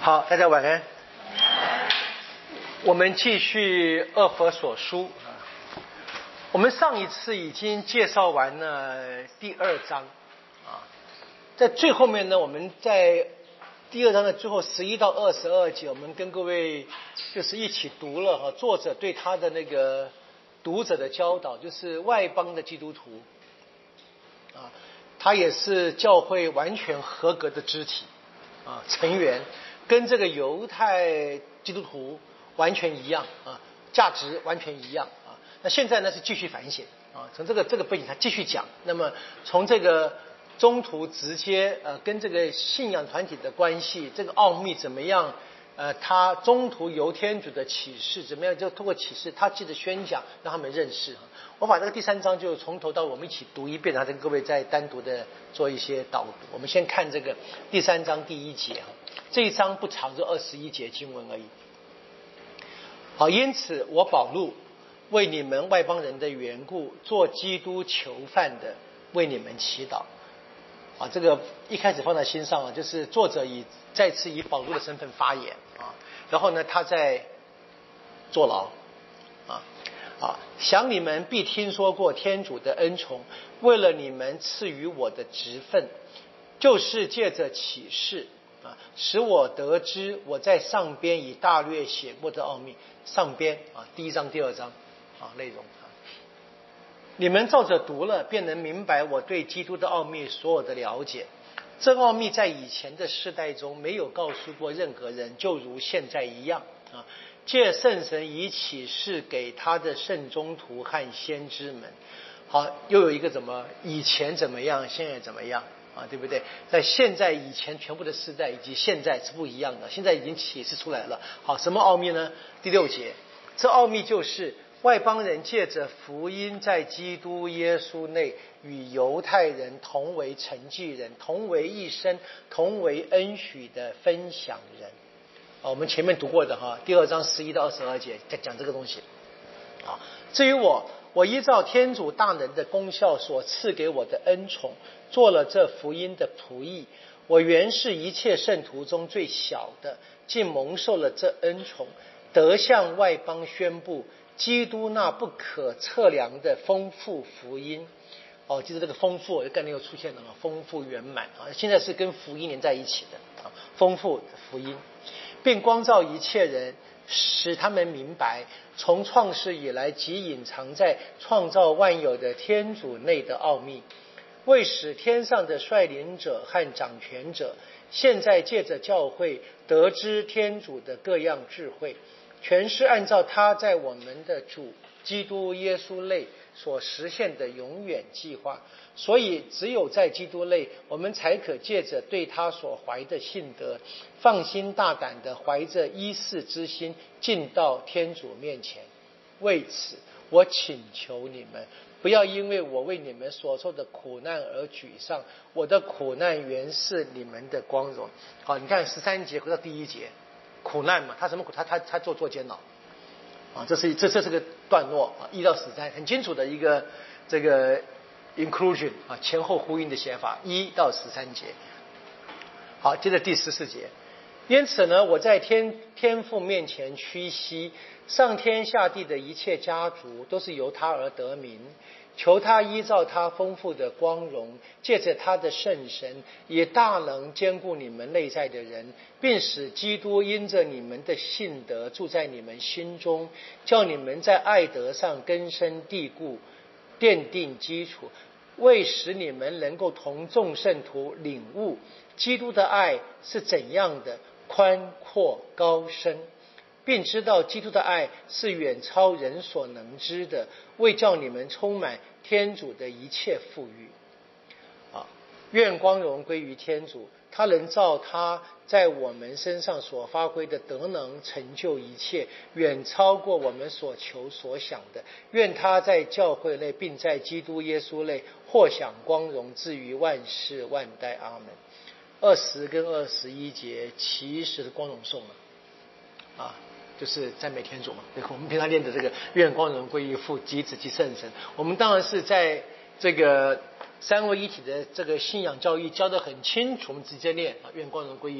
好，大家晚安。我们继续《厄弗所书》啊。我们上一次已经介绍完了第2章啊，在最后面呢，我们在第2章的最后11到22节，我们跟各位就是一起读了哈，作者对他的那个读者的教导，就是外邦的基督徒啊，他也是教会完全合格的肢体啊成员，跟这个犹太基督徒完全一样啊，价值完全一样啊。那现在呢是继续反省啊，从这个背景他继续讲。那么从这个中途直接跟这个信仰团体的关系，这个奥秘怎么样？他中途由天主的启示怎么样？就通过启示，他记得宣讲，让他们认识。我把这个第3章就从头到我们一起读一遍，然后跟各位再单独的做一些导读。我们先看这个第3章第1节，这一章不长，就21节经文而已。好，因此我保禄为你们外邦人的缘故，做基督囚犯的，为你们祈祷。啊，这个一开始放在心上啊，就是作者再次以保禄的身份发言啊，然后呢，他在坐牢想你们必听说过天主的恩宠，为了你们赐予我的职分，就是借着启示啊，使我得知我在上边已大略写过的奥秘。上边啊，第1章、第2章啊内容啊，你们照着读了，便能明白我对基督的奥秘所有的了解。这奥秘在以前的世代中没有告诉过任何人，就如现在一样啊。借圣神以启示给他的圣宗徒和先知们。好，又有一个怎么以前怎么样，现在怎么样啊？对不对？在现在以前全部的世代以及现在是不一样的，现在已经启示出来了。好，什么奥秘呢？第6节，这奥秘就是外邦人借着福音在基督耶稣内与犹太人同为承继人，同为一生，同为恩许的分享人。我们前面读过的第2章11到22节在讲这个东西。至于我依照天主大能的功效所赐给我的恩宠，做了这福音的仆役。我原是一切圣徒中最小的，竟蒙受了这恩宠，得向外邦宣布基督那不可测量的丰富福音。记得这个丰富，这个概念又出现了丰富圆满现在是跟福音连在一起的丰富福音，并光照一切人，使他们明白从创世以来即隐藏在创造万有的天主内的奥秘，为使天上的率领者和掌权者现在借着教会得知天主的各样智慧，全是按照他在我们的主基督耶稣内所实现的永远计划。所以只有在基督内，我们才可借着对他所怀的信德，放心大胆地怀着依恃之心进到天主面前。为此我请求你们，不要因为我为你们所受的苦难而沮丧，我的苦难原是你们的光荣。好，你看13节回到第1节，苦难嘛，他什么苦？他做监牢这是个段落1到13，很清楚的一个这个 inclusion 前后呼应的写法，1到13节。好，接着第14节，因此呢，我在天父面前屈膝，上天下地的一切家族都是由他而得名，求他依照他丰富的光荣，借着他的圣神，以大能兼顾你们内在的人，并使基督因着你们的信德住在你们心中，叫你们在爱德上根深蒂固，奠定基础，为使你们能够同众圣徒领悟基督的爱是怎样的宽阔高深，并知道基督的爱是远超人所能知的，为叫你们充满天主的一切富裕。愿光荣归于天主，他能照他在我们身上所发挥的德能成就一切，远超过我们所求所想的。愿他在教会内并在基督耶稣内获享光荣，至于万世万代。阿门。20跟21节其实是光荣颂就是赞美天主嘛。我们平常念的这个愿光荣归于父及子及圣神，我们当然是在这个三位一体的这个信仰教义教得很清楚，我们直接念愿光荣归于父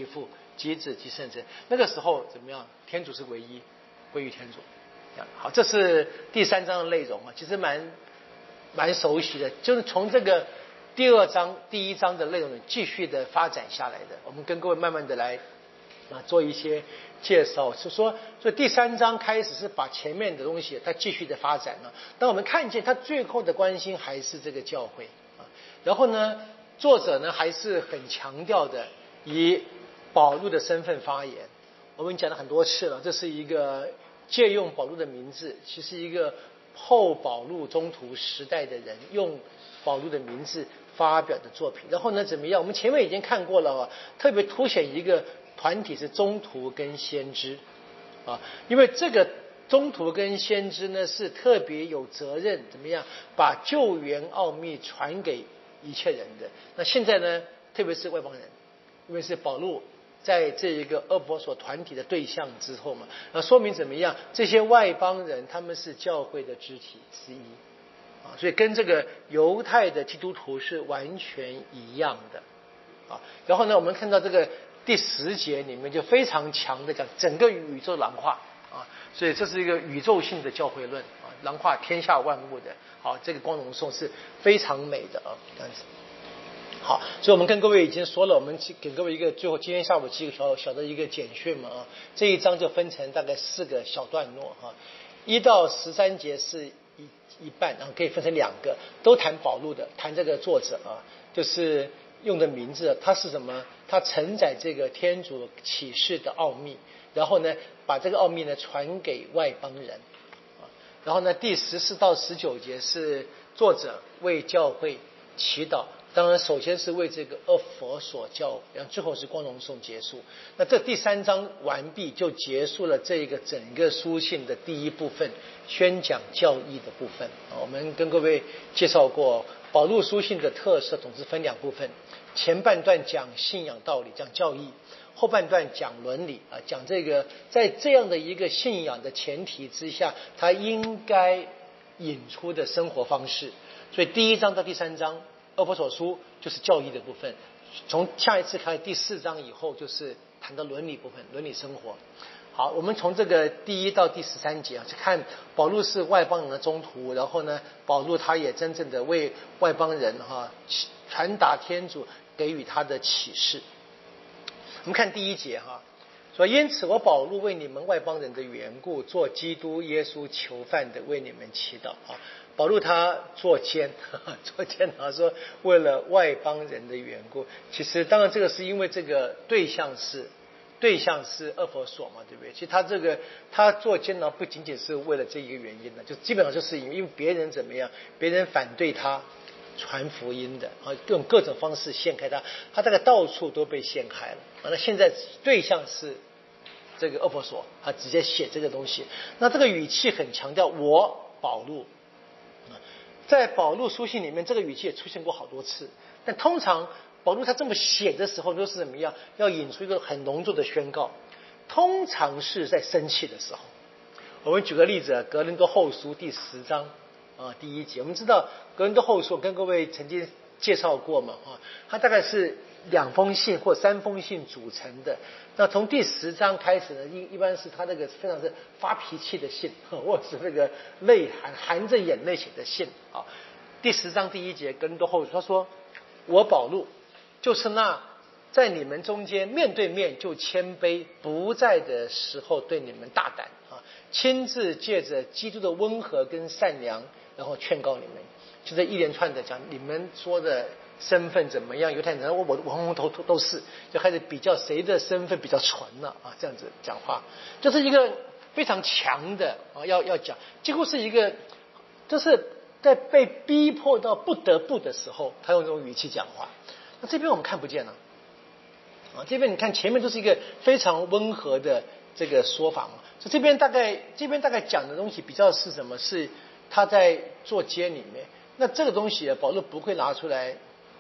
及子及圣神。那个时候怎么样？天主是唯一，归于天主。好，这是第3章的内容啊，其实蛮熟悉的，就是从这个第2章、第1章的内容继续的发展下来的。我们跟各位慢慢的来做一些介绍，是说，所以第3章开始是把前面的东西它继续的发展了。当我们看见他最后的关心还是这个教会啊，然后呢，作者呢还是很强调的以保禄的身份发言。我们讲了很多次了，这是一个借用保禄的名字，其实一个后保禄中途时代的人用保禄的名字发表的作品。然后呢，怎么样？我们前面已经看过了，特别凸显一个团体是中途跟先知啊，因为这个中途跟先知呢是特别有责任，怎么样把救援奥秘传给一切人的。那现在呢，特别是外邦人，因为是保禄在这一个厄弗所团体的对象之后嘛，那说明怎么样？这些外邦人他们是教会的肢体之一啊，所以跟这个犹太的基督徒是完全一样的啊。然后呢，我们看到这个第10节里面就非常强的讲整个宇宙囊化啊，所以这是一个宇宙性的教会论啊，囊化天下万物的。好，这个光荣颂是非常美的啊，这样子。好，所以我们跟各位已经说了，我们给各位一个最后今天下午几个小的一个简讯嘛啊，这一章就分成大概4个小段落哈，1到13节是一半，然后可以分成2个，都谈保禄的，谈这个作者啊，就是用的名字，他是什么？他承载这个天主启示的奥秘，然后呢，把这个奥秘呢传给外邦人啊，然后呢，第14到19节是作者为教会祈祷。当然，首先是为这个厄弗所教，然后最后是光荣颂结束。那这第3章完毕，就结束了这个整个书信的第一部分，宣讲教义的部分。我们跟各位介绍过，保禄书信的特色总是分2部分，前半段讲信仰道理，讲教义；后半段讲伦理啊，讲这个在这样的一个信仰的前提之下，他应该引出的生活方式。所以第1章到第3章。厄弗所书就是教义的部分，从下一次开第4章以后就是谈到伦理部分，伦理生活。好，我们从这个第1到第13节啊，去看保禄是外邦人的中途，然后呢，保禄他也真正的为外邦人传达天主给予他的启示。我们看第1节说，因此我保禄为你们外邦人的缘故，做基督耶稣囚犯的为你们祈祷啊。保禄他作监说为了外邦人的缘故，其实当然这个是因为这个对象是厄弗所嘛，对不对？其实他做监牢不仅仅是为了这一个原因呢，就基本上就是因为别人怎么样，别人反对他传福音的啊，用各种方式陷害他大概到处都被陷害了啊。那现在对象是这个厄弗所，他直接写这个东西，那这个语气很强调我保禄。在保禄书信里面，这个语气也出现过好多次，但通常保禄他这么写的时候都是怎么样？要引出一个很隆重的宣告，通常是在生气的时候。我们举个例子，格林多后书第10章第1节，我们知道格林多后书跟各位曾经介绍过嘛它大概是2封信或3封信组成的。那从第10章开始呢，一般是他那个非常是发脾气的信，或者是那个含着眼泪写的信啊。第10章第1节，格林多后书他说：“我保禄就是那在你们中间面对面就谦卑，不在的时候对你们大胆亲自借着基督的温和跟善良，然后劝告你们。”就这一连串的讲你们说的身份怎么样，犹太人我红头都是，就开始比较谁的身份比较纯了这样子讲话，就是一个非常强的要讲，几乎是一个就是在被逼迫到不得不的时候，他用这种语气讲话。那这边我们看不见了这边你看前面都是一个非常温和的这个说法嘛，所以这边大概讲的东西比较是什么？是他在做监里面。那这个东西保禄不会拿出来，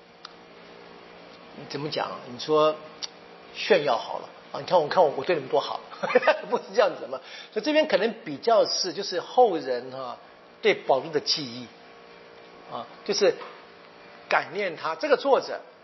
怎么讲？你说炫耀好了你看我对你们多好，不是这样子嘛？所以这边可能比较是就是后人对保禄的记忆就是感念他这个作者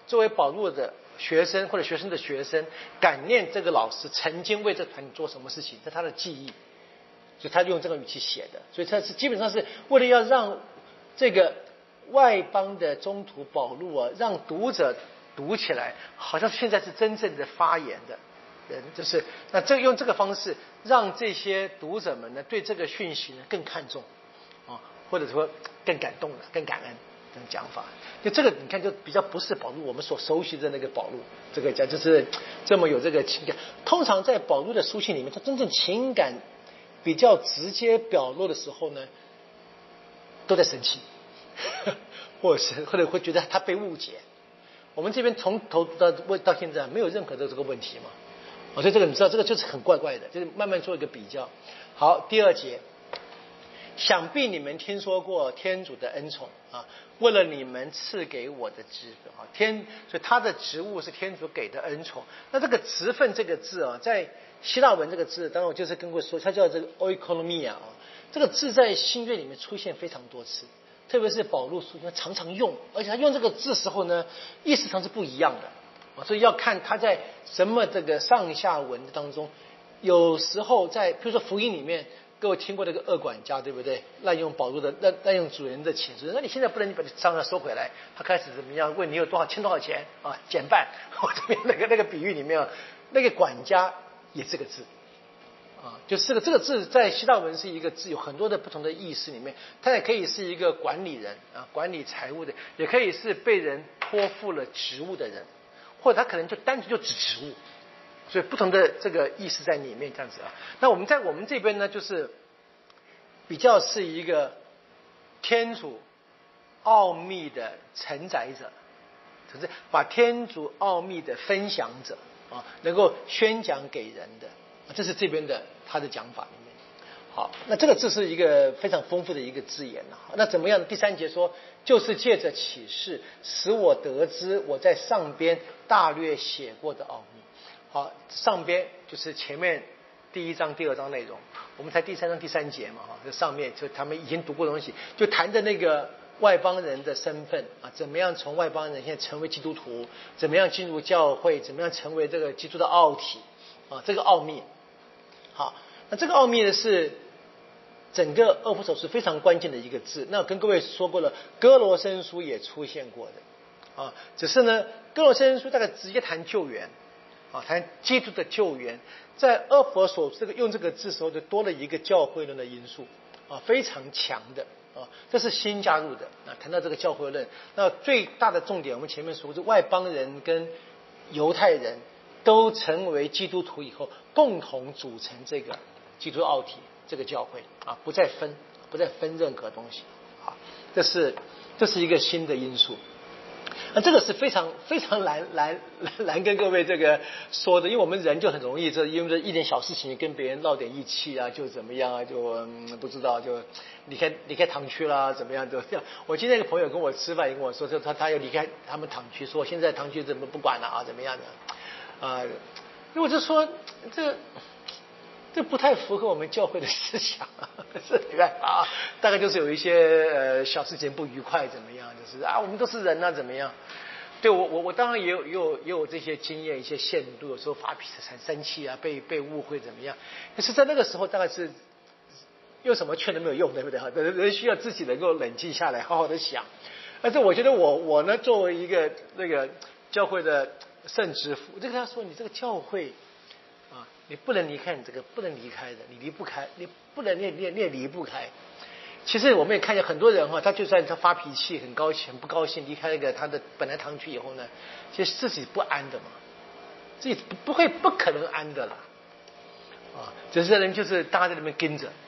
作为保罗的学生或者学生的学生，感念这个老师曾经为这团体做什么事情，这是他的记忆，所以他用这个语气写的。所以他是基本上是为了要让这个外邦的中途保罗啊，让读者读起来，好像现在是真正的发言的人，就是那用这个方式，让这些读者们呢对这个讯息呢更看重啊，或者说更感动了，更感恩。讲法，就这个你看，就比较不是保罗我们所熟悉的那个保罗，这个讲就是这么有这个情感。通常在保罗的书信里面，他真正情感比较直接表露的时候呢，都在生气，或者会觉得他被误解。我们这边从头到现在没有任何的这个问题嘛，所以这个你知道，这个就是很怪怪的，就是慢慢做一个比较。好，第二节。想必你们听说过天主的恩宠啊，为了你们赐给我的职分啊，所以他的职务是天主给的恩宠。那这个职分这个字啊，在希腊文这个字，当然我就是跟各位说，它叫这个 oikonomia 啊，这个字在新约里面出现非常多次，特别是保禄书他常常用，而且他用这个字时候呢，意思上是不一样的，所以要看他在什么这个上下文当中，有时候在比如说福音里面。各位听过那个恶管家对不对？滥用保禄的滥用主人的钱，那你现在不能你把这账要收回来，他开始怎么样？问你有欠多少钱啊？减半。我这边那个比喻里面，那个管家也是个字啊，就是这个字在希腊文是一个字，有很多的不同的意思里面，它也可以是一个管理人啊，管理财务的，也可以是被人托付了职务的人，或者他可能就单纯就指职务。所以不同的这个意思在里面这样子啊。那我们在我们这边呢，就是比较是一个天主奥秘的承载者，就是把天主奥秘的分享者啊，能够宣讲给人的，这是这边的他的讲法里面。好，那这个字是一个非常丰富的一个字眼啊。那怎么样？第3节说，就是借着启示，使我得知我在上边大略写过的奥秘。好，上边就是前面第1章、第2章内容，我们才第3章第3节嘛，这上面就他们已经读过的东西，就谈的那个外邦人的身份啊，怎么样从外邦人现在成为基督徒，怎么样进入教会，怎么样成为这个基督的奥体啊，这个奥秘。好，那这个奥秘呢是整个厄弗所书非常关键的一个字。那我跟各位说过了，哥罗森书也出现过的啊，只是呢，哥罗森书大概直接谈救援。啊，谈基督的救援，在厄弗所这个用这个字时候，就多了一个教会论的因素啊，非常强的啊，这是新加入的啊。谈到这个教会论，那最大的重点，我们前面说过，是外邦人跟犹太人都成为基督徒以后，共同组成这个基督奥体这个教会啊，不再分任何东西啊，这是一个新的因素。那这个是非常非常难跟各位这个说的，因为我们人就很容易，因为一点小事情跟别人闹点义气啊，就怎么样啊，就不知道就离开堂区啦，怎么样就这样。我今天一个朋友跟我吃饭，也跟我说，他要离开他们堂区，说现在堂区怎么不管了啊，怎么样的啊？因为我就说这不太符合我们教会的思想啊，是你看啊，大概就是有一些小事情不愉快怎么样，就是啊，我们都是人啊，怎么样？对我当然也有这些经验，一些限度，有时候发脾气、生气啊，被误会怎么样？可是，在那个时候，大概是有什么劝都没有用，对不对？人需要自己能够冷静下来，好好的想。但是我觉得我呢，作为一个那个教会的圣职父，我就跟他说，你这个教会。你不能离开你这个，不能离开的，你离不开，你不能，你也离不开。其实我们也看见很多人哈，他就算他发脾气，很高兴，很不高兴，离开那个他的本来堂区以后呢，其实自己不安的嘛，自己不可能安的啦，啊，只是人就是大家在那边跟着，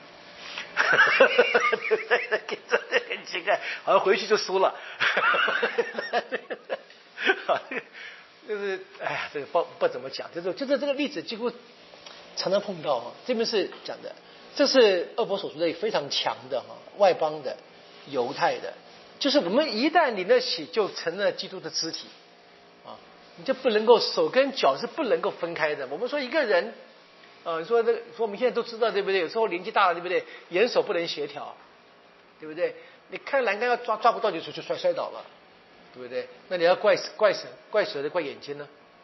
跟着很奇怪，好像回去就输了，就是哎呀，这个不怎么讲，就是这个例子几乎常常碰到哈。这边是讲的，这是厄弗所说的非常强的哈，外邦的、犹太的，就是我们一旦领了洗，就成了基督的肢体啊，你就不能够手跟脚是不能够分开的。我们说一个人，说我们现在都知道对不对？有时候年纪大了对不对？眼手不能协调，对不对？你看栏杆要抓不到就摔倒了。 对不对？那你要怪神，怪谁的？怪眼睛呢？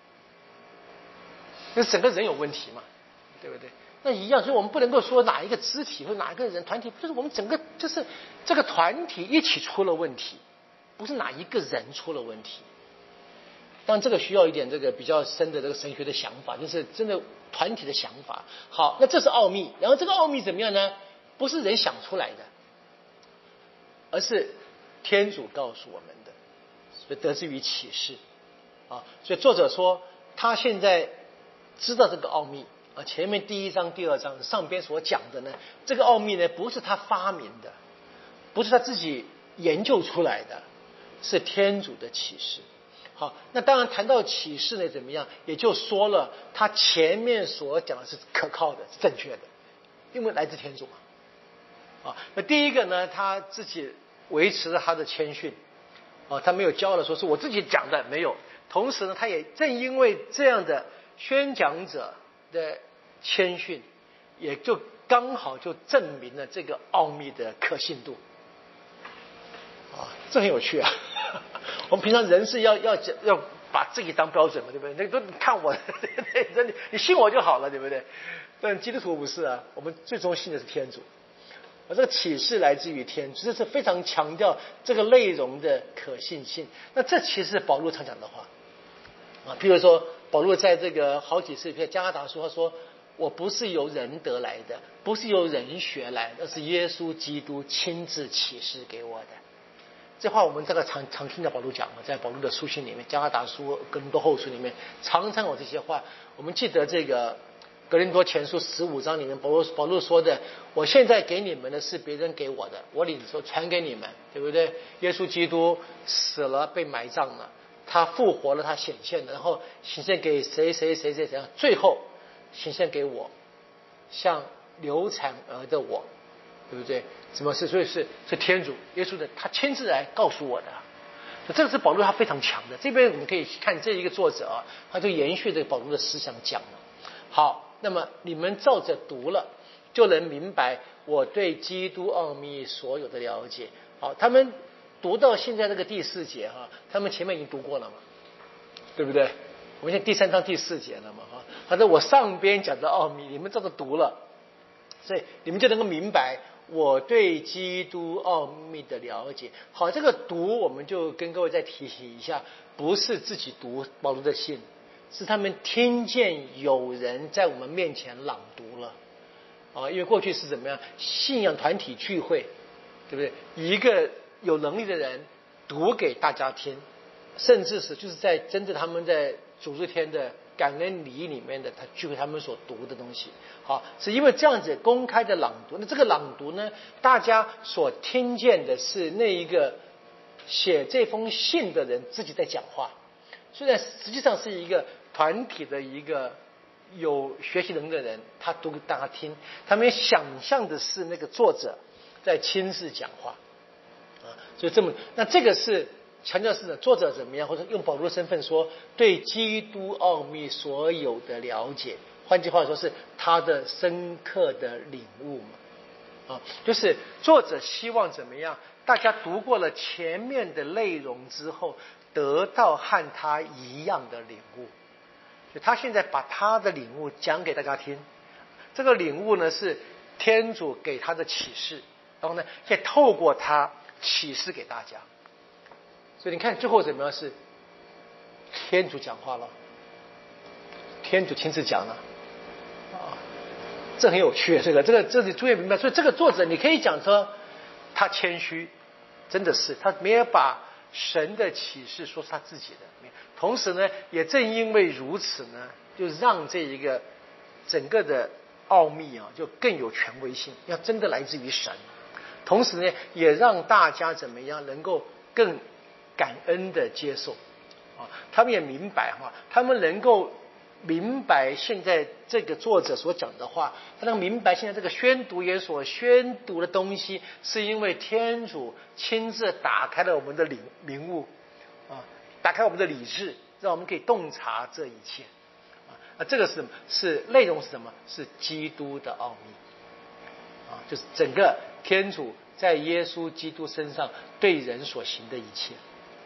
那整个人有问题嘛，对不对？那一样，所以我们不能够说哪一个肢体或哪一个人团体，就是我们整个就是这个团体一起出了问题，不是哪一个人出了问题。当然，这个需要一点这个比较深的这个神学的想法，就是真的团体的想法。好，那这是奥秘。然后这个奥秘怎么样呢？不是人想出来的，而是天主告诉我们的，所以得之于启示啊。所以作者说，他现在知道这个奥秘啊。前面第1章、第2章上边所讲的呢，这个奥秘呢，不是他发明的，不是他自己研究出来的，是天主的启示。好，那当然谈到启示呢，怎么样？也就说了，他前面所讲的是可靠的，是正确的，因为来自天主嘛。啊，那第一个呢，他自己维持了他的谦逊，啊，他没有骄傲的说是我自己讲的，没有。同时呢，他也正因为这样的宣讲者的谦逊，也就刚好就证明了这个奥秘的可信度。啊，这很有趣啊。我们平常人是要把自己当标准嘛，对不对？那都看我，你信我就好了，对不对？但基督徒不是啊，我们最终信的是天主。这个启示来自于天主，这是非常强调这个内容的可信性。那这其实是保罗常讲的话啊，譬如说保罗在这个好几次，譬如加拉达书，他说：“我不是由人得来的，不是由人学来的，而是耶稣基督亲自启示给我的。”这话我们这个常听到保罗讲嘛，在保罗的书信里面，加拉达书、哥林多后书里面常常有这些话。我们记得这个哥林多前书15章里面，保罗说的：“我现在给你们的是别人给我的，我领受传给你们，对不对？耶稣基督死了，被埋葬了，他复活了，他显现了，然后显现给谁，怎样？最后显现给我，像流产儿的我。”对不对？什么是？所以是天主耶稣的，他亲自来告诉我的。这个是保罗他非常强的。这边我们可以看这一个作者啊，他就延续这个保罗的思想讲了。好，那么你们照着读了，就能明白我对基督奥秘所有的了解。好，他们读到现在这个第4节哈，他们前面已经读过了嘛，对不对？我们现在第3章第4节了嘛哈。他说我上边讲的奥秘，你们照着读了，所以你们就能够明白我对基督奥秘的了解。好，这个读我们就跟各位再提醒一下，不是自己读保罗的信，是他们听见有人在我们面前朗读了啊。因为过去是怎么样，信仰团体聚会，对不对？一个有能力的人读给大家听，甚至是就是在针对他们在主日天的感恩礼里面的他聚会他们所读的东西。好，是因为这样子公开的朗读，那这个朗读呢，大家所听见的是那一个写这封信的人自己在讲话，虽然实际上是一个团体的一个有学习能力的人，他读给大家听，他们想象的是那个作者在亲自讲话啊。所以那这个是强调是作者怎么样，或者用保罗的身份说对基督奥秘所有的了解，换句话说是他的深刻的领悟嘛。啊，就是作者希望怎么样，大家读过了前面的内容之后，得到和他一样的领悟。所以他现在把他的领悟讲给大家听，这个领悟呢是天主给他的启示，然后呢再透过他启示给大家。所以你看最后怎么样，是天主讲话了，天主亲自讲了啊，这很有趣。这里注意明白，所以这个作者你可以讲说他谦虚，真的是他没有把神的启示说是他自己的，同时呢也正因为如此呢，就让这一个整个的奥秘啊就更有权威性，要真的来自于神。同时呢也让大家怎么样能够更感恩的接受啊，他们也明白哈，他们能够明白现在这个作者所讲的话，他能明白现在这个宣读员所宣读的东西，是因为天主亲自打开了我们的领悟啊，打开我们的理智，让我们可以洞察这一切啊。这个是内容是什么？是基督的奥秘啊，就是整个天主在耶稣基督身上对人所行的一切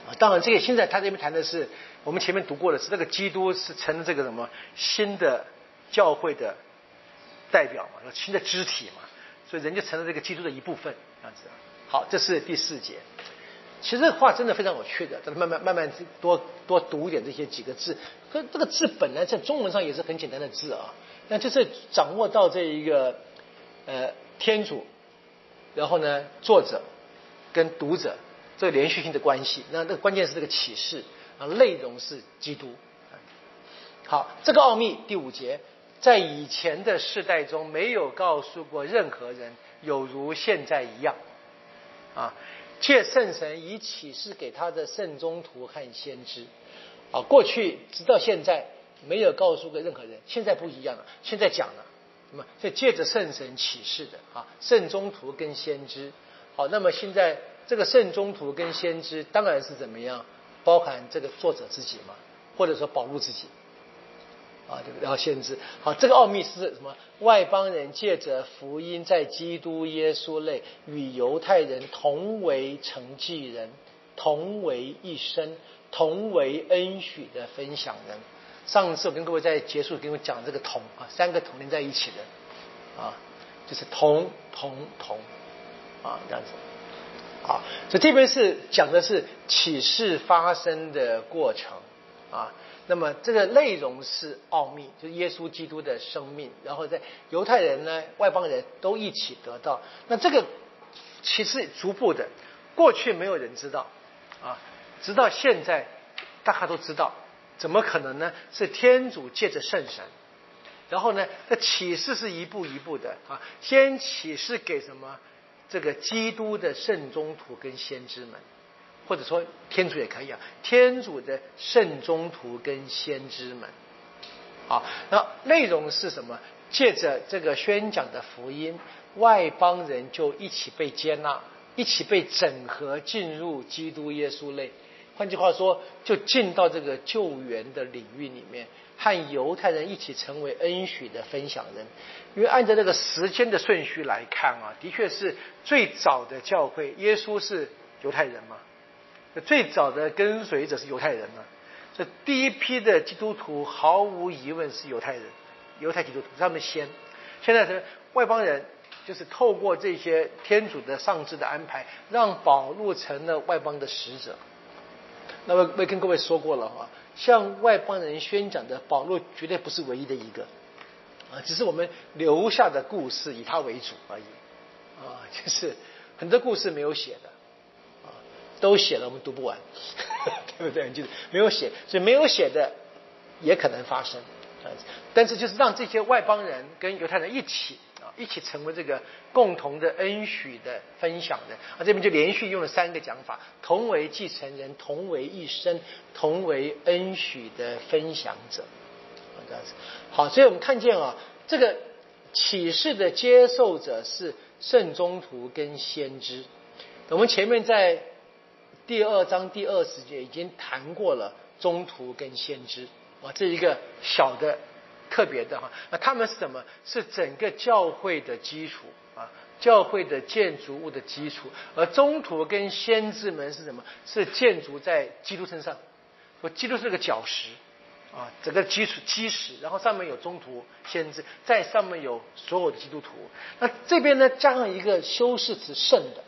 当然，这个现在他这边谈的是我们前面读过的是这个基督是成了这个什么新的教会的代表嘛，新的肢体嘛，所以人就成了这个基督的一部分，这样子。好，这是第4节。其实这个话真的非常有趣的，慢慢多读一点这些几个字。可这个字本来在中文上也是很简单的字啊，那就是掌握到这一个天主，然后呢作者跟读者这个连续性的关系。那这个关键是这个启示啊，内容是基督。好，这个奥秘第5节，在以前的世代中没有告诉过任何人，有如现在一样啊。借圣神以启示给他的圣宗徒和先知，啊，过去直到现在没有告诉过任何人，现在不一样了，现在讲了，那么所以借着圣神启示的啊，圣宗徒跟先知，好，那么现在这个圣宗徒跟先知当然是怎么样，包含这个作者自己嘛，或者说保禄自己。啊，对不对？然后先知，好，这个奥秘是什么？外邦人借着福音，在基督耶稣内与犹太人同为承继人，同为一生，同为恩许的分享人。上次我跟各位在结束跟我讲这个同啊，3个同连在一起的啊，就是同啊这样子。好，所以这边是讲的是启示发生的过程啊。那么这个内容是奥秘，就是耶稣基督的生命，然后在犹太人呢、外邦人都一起得到。那这个其实逐步的，过去没有人知道啊，直到现在大家都知道。怎么可能呢？是天主借着圣神，然后呢，这启示是一步一步的啊，先启示给什么？这个基督的圣宗徒跟先知们。或者说天主也可以啊，天主的圣宗徒跟先知们，好，那内容是什么？借着这个宣讲的福音，外邦人就一起被接纳，一起被整合进入基督耶稣内。换句话说，就进到这个救援的领域里面，和犹太人一起成为恩许的分享人。因为按照这个时间的顺序来看啊，的确是最早的教会，耶稣是犹太人嘛。最早的跟随者是犹太人嘛，所以第一批的基督徒毫无疑问是犹太人，犹太基督徒他们先。现在是外邦人，就是透过这些天主的上智的安排，让保禄成了外邦的使者。那么我也跟各位说过了哈，向外邦人宣讲的保禄绝对不是唯一的一个啊，只是我们留下的故事以他为主而已啊，就是很多故事没有写的。都写了，我们读不完，对不对？就是没有写，所以没有写的也可能发生。但是就是让这些外邦人跟犹太人一起成为这个共同的恩许的分享人啊。这边就连续用了3个讲法：同为继承人，同为一生，同为恩许的分享者。这样子。好，所以我们看见啊，这个启示的接受者是圣宗徒跟先知。我们前面在第2章第20节已经谈过了宗徒跟先知啊，这一个小的特别的哈。那他们是什么？是整个教会的基础啊，教会的建筑物的基础。而宗徒跟先知们是什么？是建筑在基督身上。说基督是个角石啊，整个基石，然后上面有宗徒、先知，在上面有所有的基督徒。那这边呢，加上一个修饰词圣的。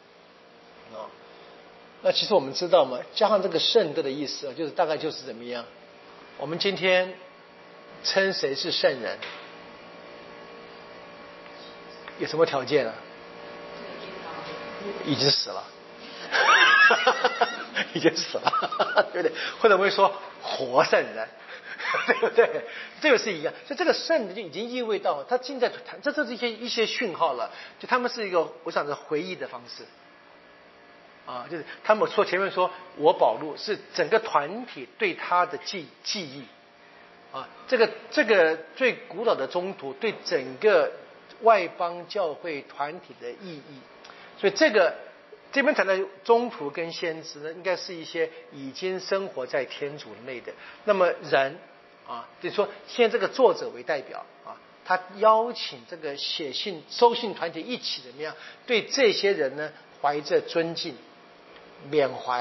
那其实我们知道嘛，加上这个圣的意思啊，就是大概就是怎么样？我们今天称谁是圣人，有什么条件啊？已经死了，已经死了，对不对？或者我们会说活圣人，对不对？这个是一样，所以这个圣人就已经意味到他现在谈，这是一些讯号了，就他们是一个我想着回忆的方式。啊，就是他们说前面说我保禄是整个团体对他的记忆啊，这个最古老的宗徒对整个外邦教会团体的意义，所以这边谈的宗徒跟先知呢，应该是一些已经生活在天主内的。那么人啊，就是说现在这个作者为代表啊，他邀请这个写信收信团体一起怎么样对这些人呢怀着尊敬、缅怀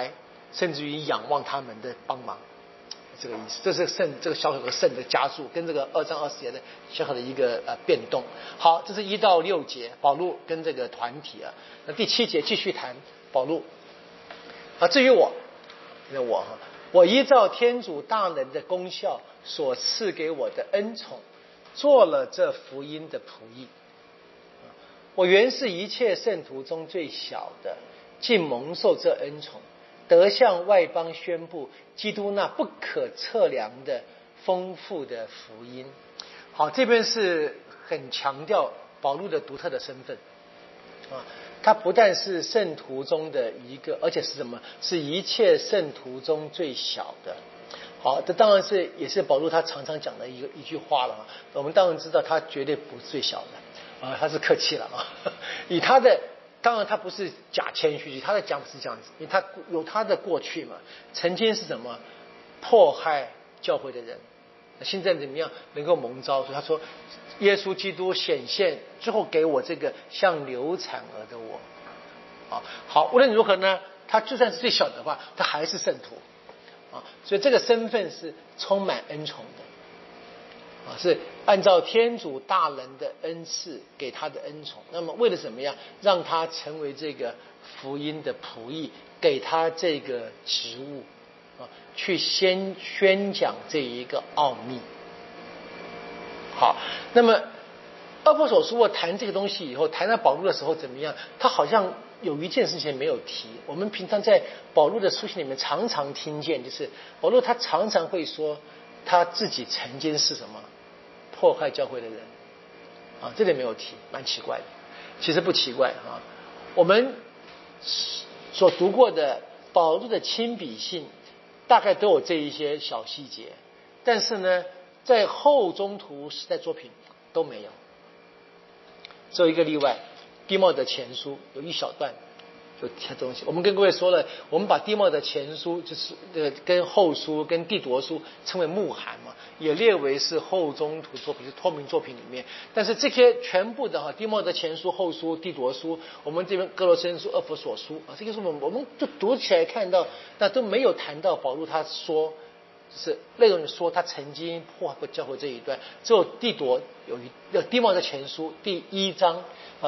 甚至于仰望他们的帮忙。这个意思，这是这个小小的圣的加注，跟这个2章20节的小小的一个变动。好，这是1到6节，保禄跟这个团体啊。那第7节继续谈保禄啊。至于我，我依照天主大能的功效所赐给我的恩宠，做了这福音的仆役。我原是一切圣徒中最小的，竟蒙受这恩宠，得向外邦宣布基督那不可测量的丰富的福音。好，这边是很强调保禄的独特的身份啊，他不但是圣徒中的一个，而且是什么？是一切圣徒中最小的。好，这当然是也是保禄他常常讲的一句话了啊。我们当然知道他绝对不是最小的啊，他是客气了啊。以他的当然他不是假谦虚，他的讲是这样子，因为他有他的过去嘛，曾经是什么迫害教会的人，现在怎么样能够蒙召？所以他说，耶稣基督显现之后给我这个像流产儿的我啊。好，无论如何呢，他就算是最小的话，他还是圣徒啊，所以这个身份是充满恩宠的。是按照天主大能的恩赐给他的恩宠，那么为了怎么样让他成为这个福音的仆役，给他这个职务去先宣讲这一个奥秘。好，那么阿波所书谈这个东西以后，谈到保禄的时候怎么样？他好像有一件事情没有提。我们平常在保禄的书信里面常常听见，就是保禄他常常会说他自己曾经是什么迫害教会的人啊，这点没有提，蛮奇怪的。其实不奇怪啊，我们所读过的保禄的亲笔信，大概都有这一些小细节，但是呢，在后中途时代作品都没有，只有一个例外，弟茂德前书有一小段有这东西。我们跟各位说了，我们把弟茂德前书就是跟后书跟弟铎书称为牧函嘛，也列为是后中途作品，是托名作品里面。但是这些全部的弟茂德前书、后书、弟铎书，我们这边哥罗森书、厄弗所书啊，这些书我们就读起来看到，那都没有谈到保禄他说是内容说他曾经迫害过教会这一段，只有弟铎有弟茂德前书第1章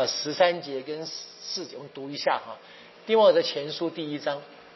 13节跟4节，我们读一下哈。弟茂德前书第1章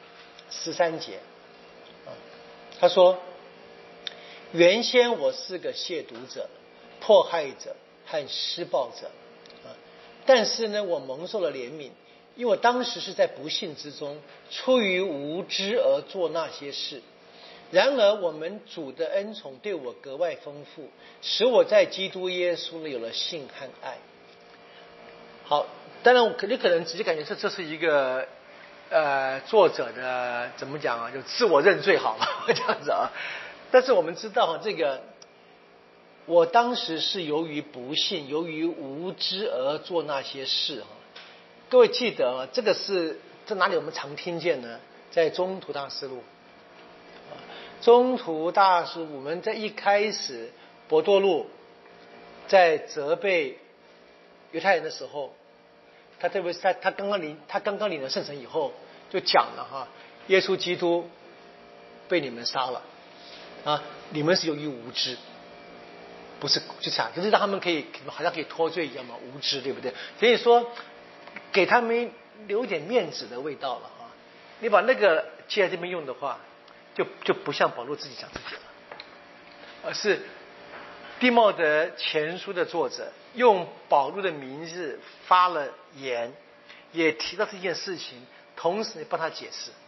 13节他说，原先我是个亵渎者、迫害者和施暴者但是呢，我蒙受了怜悯，因为我当时是在不幸之中，出于无知而做那些事。然而我们主的恩宠对我格外丰富，使我在基督耶稣里有了信和爱。好，当然你可能直接感觉这是一个作者的怎么讲啊，就自我认罪好了这样子啊。但是我们知道这个我当时是由于不信，由于无知而做那些事各位记得这个是在哪里我们常听见呢？在中途大事录。中途大事我们在一开始伯多禄在责备犹太人的时候，他特别是他刚刚领了圣神以后，就讲了耶稣基督被你们杀了你们是由于无知，不是就是就是让他们可以好像可以脱罪一样嘛，无知对不对？所以说给他们留点面子的味道了你把那个接在这边用的话，就不像保禄自己讲自己了，而是弟茂德前书的作者用保禄的名字发了言，也提到这件事情，同时帮他解释。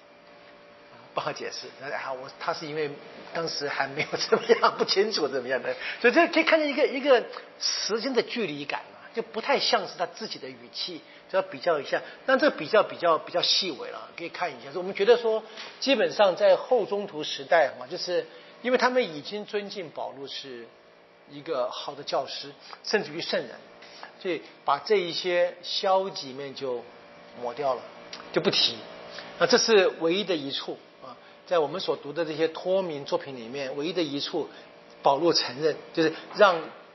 他是因为当时还没有怎么样，不清楚怎么样的，所以这可以看见一个时间的距离感就不太像是他自己的语气，就要比较一下。但这个比较细微了，可以看一下。我们觉得说，基本上在后中途时代就是因为他们已经尊敬保禄是一个好的教师，甚至于圣人，所以把这一些消极面就抹掉了，就不提。那这是唯一的一处在我们所读的这些托名作品里面，唯一的一处保禄承认，就是让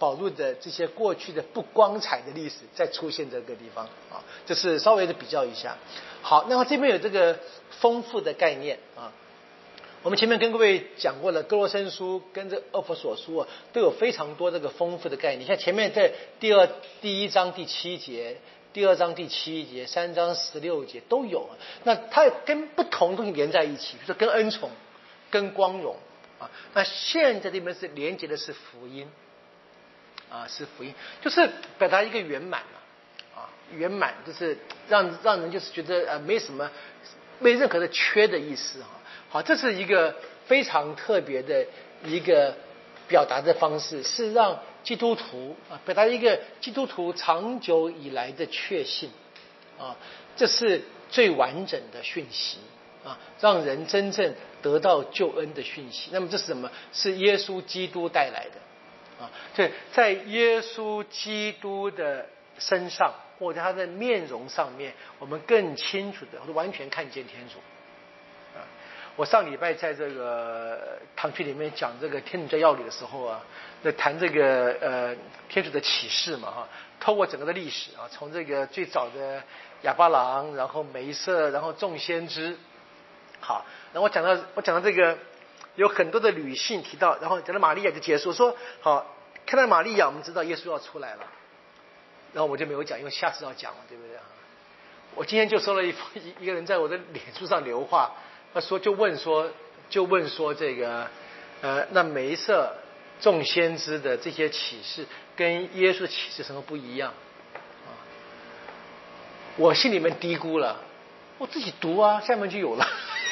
保罗的这些过去的不光彩的历史再出现这个地方啊，这是稍微的比较一下。好，那么这边有这个丰富的概念啊。我们前面跟各位讲过了，哥罗森书跟这厄弗所书都有非常多这个丰富的概念。像前面在第一章第7节，第2章第7节，3章16节都有。那它跟不同的东西连在一起，比如说跟恩宠、跟光荣啊。那现在这边是连接的是福音啊，是福音，就是表达一个圆满嘛啊，圆满就是让人就是觉得没什么没任何的缺的意思哈。好，这是一个非常特别的一个表达的方式，是让基督徒啊表达一个基督徒长久以来的确信啊，这是最完整的讯息啊，让人真正得到救恩的讯息。那么这是什么？是耶稣基督带来的啊，对，在耶稣基督的身上或者他的面容上面，我们更清楚的或者完全看见天主。我上礼拜在这个堂区里面讲这个天主教要理的时候啊，在谈这个天主的启示嘛哈，透过整个的历史啊，从这个最早的亚巴郎，然后梅瑟，然后众先知，好，然后我讲到这个有很多的女性提到，然后讲到玛利亚就结束说好，看到玛利亚我们知道耶稣要出来了，然后我就没有讲，因为下次要讲了，对不对啊？我今天就收了一个人在我的脸书上留话。他说就问说这个那梅瑟众先知的这些启示跟耶稣的启示什么不一样啊？我心里面嘀咕了，我自己读啊，下面就有了。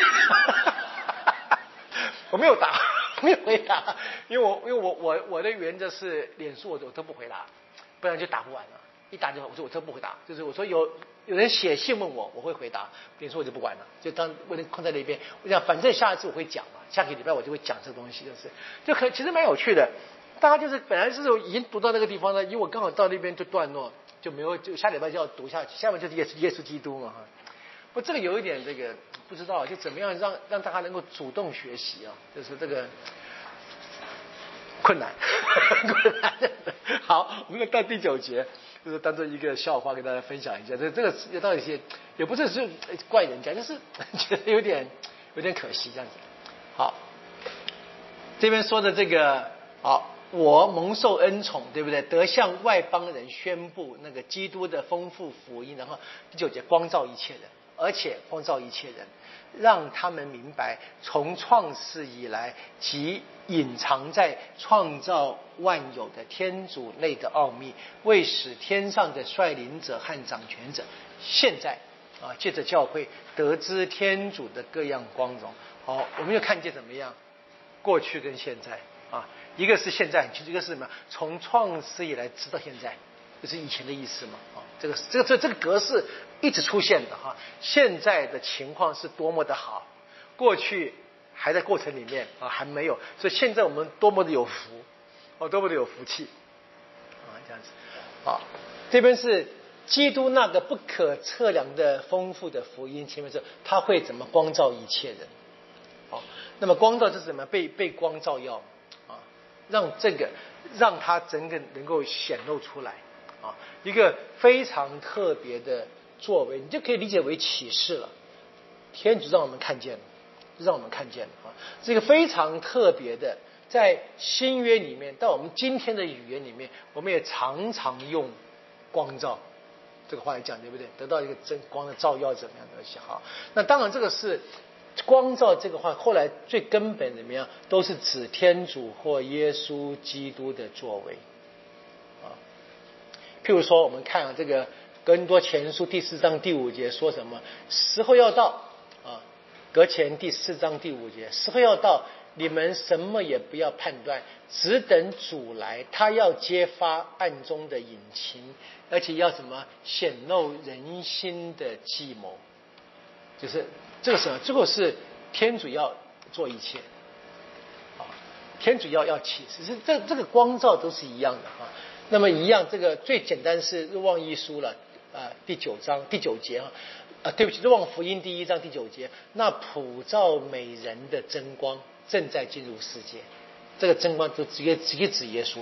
我没有答，没有回答，因为我的原则是脸书我都不回答，不然就打不完了。一打电话我说我都不回答，就是我说有人写信问我会回答，脸书我就不管了，就当问题空在那边。我想反正下一次我会讲嘛，下个礼拜我就会讲这个东西，其实蛮有趣的。大家就是本来是已经读到那个地方了，因为我刚好到那边就段落，就没有就下礼拜就要读下去，下面就是耶稣基督嘛哈。不，这个有一点这个不知道就怎么样让大家能够主动学习啊，就是这个困难。好，我们到第9节。就是当做一个笑话跟大家分享一下，这个到底也不是怪人家，就是觉得有点可惜这样子。好，这边说的这个好，我蒙受恩宠，对不对？得向外邦人宣布那个基督的丰富福音，然后第9节光照一切人，而且光照一切人，让他们明白从创世以来即隐藏在创造万有的天主内的奥秘，为使天上的率领者和掌权者现在啊借着教会得知天主的各样光荣。好，我们就看见怎么样过去跟现在啊，一个是现在很清楚，一个是什么？从创世以来直到现在，就是以前的意思嘛啊，这个格式一直出现的哈。现在的情况是多么的好，过去还在过程里面啊，还没有，所以现在我们多么的有福哦，多么的有福气啊，这样子。好，这边是基督那个不可测量的丰富的福音，前面说他会怎么光照一切人。好，那么光照是什么？被光照耀啊，让它整个能够显露出来啊，一个非常特别的作为，你就可以理解为启示了。天主让我们看见了，让我们看见了啊，这个非常特别的，在新约里面，到我们今天的语言里面，我们也常常用光照这个话来讲，对不对？得到一个真光的照耀怎么样的东西哈？那当然这个是光照这个话，后来最根本怎么样，都是指天主或耶稣基督的作为啊。譬如说，我们看这个哥林多前书第4章第5节说什么？时候要到啊，格前第4章第5节，时候要到，你们什么也不要判断，只等主来，他要揭发暗中的隐情，而且要什么显露人心的计谋。就是这个时候，这个是天主要做一切啊，天主要启示，这个光照都是一样的啊。那么一样，这个最简单是若望一书了啊，第9章第9节啊，对不起，若望福音第1章第9节，那普照美人的真光正在进入世界，这个真光就直接指耶稣了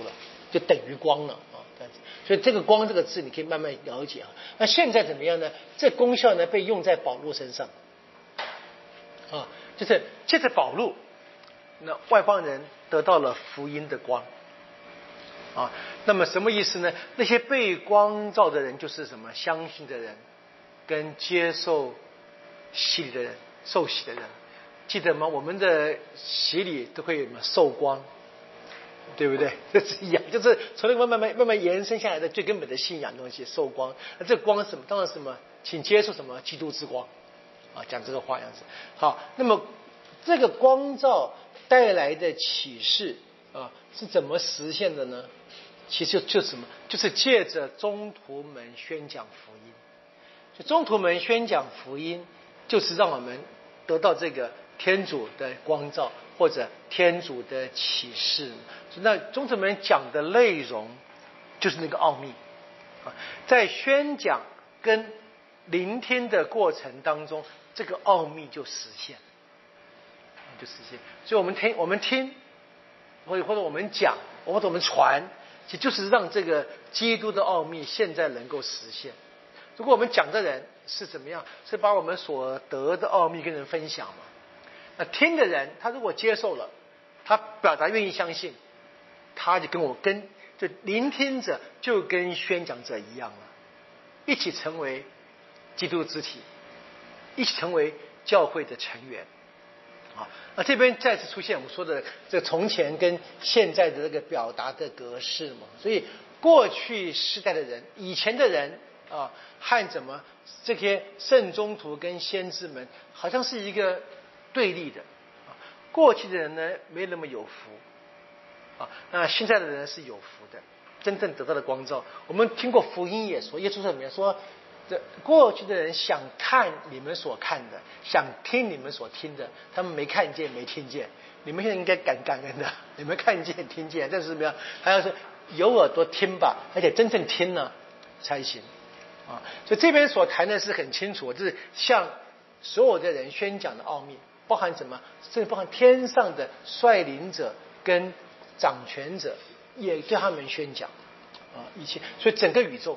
就等于光了啊，这样子。所以这个光这个字你可以慢慢了解啊。那现在怎么样呢？这功效呢被用在保罗身上啊，就是借着保罗，那外邦人得到了福音的光啊。那么什么意思呢？那些被光照的人就是什么？相信的人跟接受洗礼的人，受洗的人。记得吗？我们的洗礼都会有什么受光，对不对？这是一样，就是从那个慢慢延伸下来的最根本的信仰东西，受光。那这个光是什么？当然是什么？请接受什么？基督之光啊，讲这个话样子。好，那么这个光照带来的启示啊，是怎么实现的呢？其实就是什么？就是借着中途门宣讲福音。就中途门宣讲福音，就是让我们得到这个天主的光照或者天主的启示。那中途门讲的内容就是那个奥秘啊，在宣讲跟聆听的过程当中，这个奥秘就实现，就实现。所以我们听，或者我们讲，或者我们传，其实就是让这个基督的奥秘现在能够实现。如果我们讲的人是怎么样，是把我们所得的奥秘跟人分享嘛？那听的人，他如果接受了，他表达愿意相信，他就就聆听者就跟宣讲者一样了，一起成为基督肢体，一起成为教会的成员。啊，那这边再次出现我们说的这从前跟现在的这个表达的格式嘛，所以过去时代的人，以前的人啊，和怎么这些圣宗徒跟先知们好像是一个对立的啊。过去的人呢没那么有福啊，那现在的人是有福的，真正得到的光照。我们听过福音也说，耶稣说什么呀？说这过去的人想看你们所看的，想听你们所听的，他们没看见没听见。你们现在应该感恩的，你们看见听见，但是怎么样？还要是有耳朵听吧，而且真正听呢才行啊。所以这边所谈的是很清楚，就是向所有的人宣讲的奥秘，包含什么？甚至包含天上的率领者跟掌权者，也对他们宣讲啊，一切。所以整个宇宙。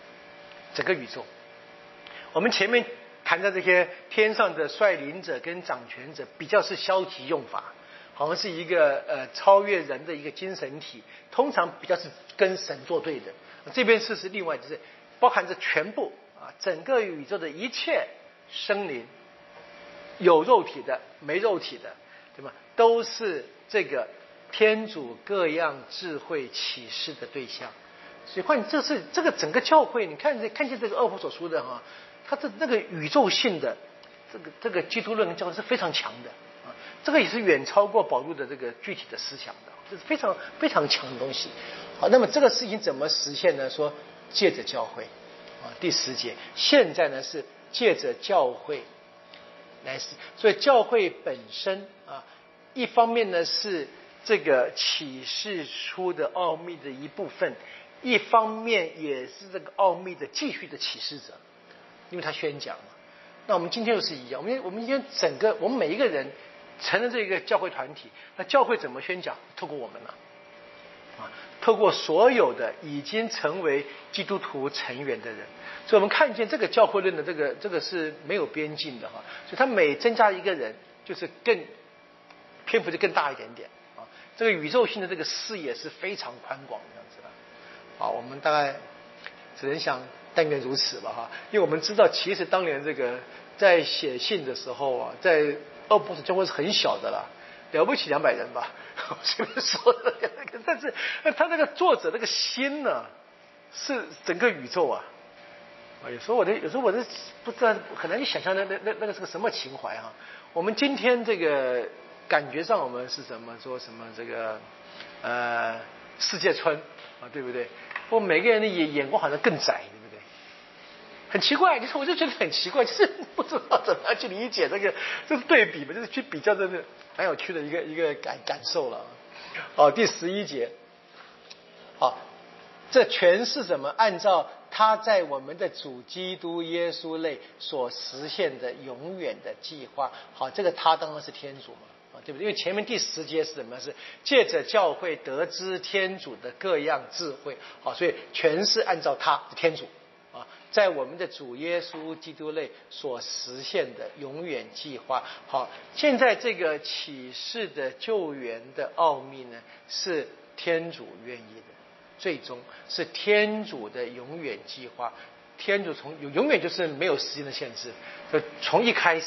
我们前面谈的这些天上的率领者跟掌权者，比较是消极用法，好像是一个超越人的一个精神体，通常比较是跟神作对的。这边是另外就是包含着全部啊，整个宇宙的一切生灵，有肉体的没肉体的，对吧？都是这个天主各样智慧启示的对象。所以换这是这个整个教会，你看见这个二伯所说的哈，它的那个宇宙性的这个基督论教是非常强的啊，这个也是远超过保禄的这个具体的思想的，这是非常非常强的东西。好，那么这个事情怎么实现呢？说借着教会啊，第10节，现在呢是借着教会来使，所以教会本身啊，一方面呢是这个启示出的奥秘的一部分。一方面也是这个奥秘的继续的启示者，因为他宣讲嘛。那我们今天又是一样，我们今天我们每一个人成了这个教会团体，那教会怎么宣讲？透过我们了啊，透过所有的已经成为基督徒成员的人，所以我们看见这个教会论的这个是没有边境的哈，所以他每增加一个人，就是篇幅就更大一点点啊。这个宇宙性的这个视野是非常宽广的这样子的。好，我们大概只能想但愿如此吧哈，因为我们知道，其实当年这个在写信的时候啊，在二波斯教会是很小的啦，了不起200人吧，随便说的。但是他那个作者那个心呢，是整个宇宙啊。有时候我这不知道，很难去想象那个是个什么情怀哈。我们今天这个感觉上我们是什么说什么这个世界村啊，对不对？我每个人的眼光好像更窄，对不对？很奇怪，就是我就觉得很奇怪，就是不知道怎么样去理解这是对比嘛，就是去比较，这是蛮有趣的一个感受了。好，第11节，好，这全是什么？按照他在我们的主基督耶稣内所实现的永远的计划。好，这个他当然是天主嘛， 对不对？因为前面第10节是什么？是借着教会得知天主的各样智慧，好，所以全是按照他天主啊，在我们的主耶稣基督内所实现的永远计划。好，现在这个启示的救援的奥秘呢，是天主愿意的，最终是天主的永远计划。天主从永远就是没有时间的限制，就从一开始。